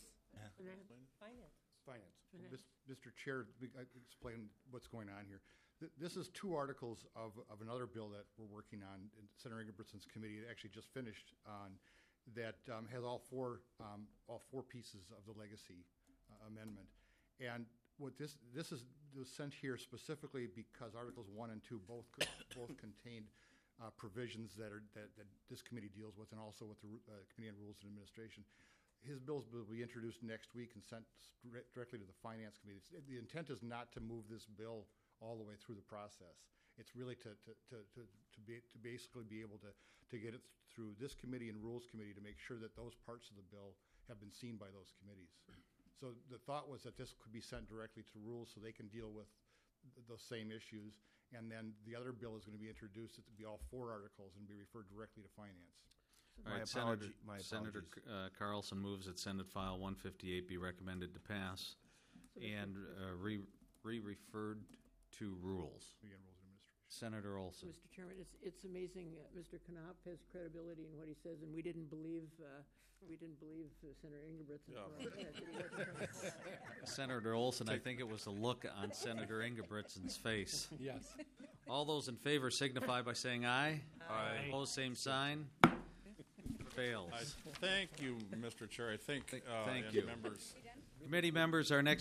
Finance. Mr. Chair, I explain what's going on here. This is two articles of another bill that we're working on in Senator Ingebrigtsen's committee. It actually just finished on that has all four pieces of the legacy amendment. And what this was sent here specifically because Articles 1 and 2 both contained provisions that this committee deals with, and also with the Committee on Rules and Administration. His bills will be introduced next week and sent directly to the Finance Committee. The intent is not to move this bill all the way through the process. It's really to basically be able to get it through this committee and Rules Committee to make sure that those parts of the bill have been seen by those committees. So the thought was that this could be sent directly to Rules so they can deal with those same issues, and then the other bill is going to be introduced. It would be all four articles and be referred directly to Finance. All right, Senator Carlson moves that Senate File 158 be recommended to pass and re-referred to Rules. Senator Olson. Mr. Chairman, it's amazing. Mr. Knopf has credibility in what he says, and we didn't believe Senator Ingebrigtsen. Senator Olson, I think it was the look on Senator Ingebrigtsen's face. Yes. All those in favor signify by saying aye. Aye. Opposed, same sign. Fails. Thank you, Mr. Chair. I think thank you. members. Committee members, our next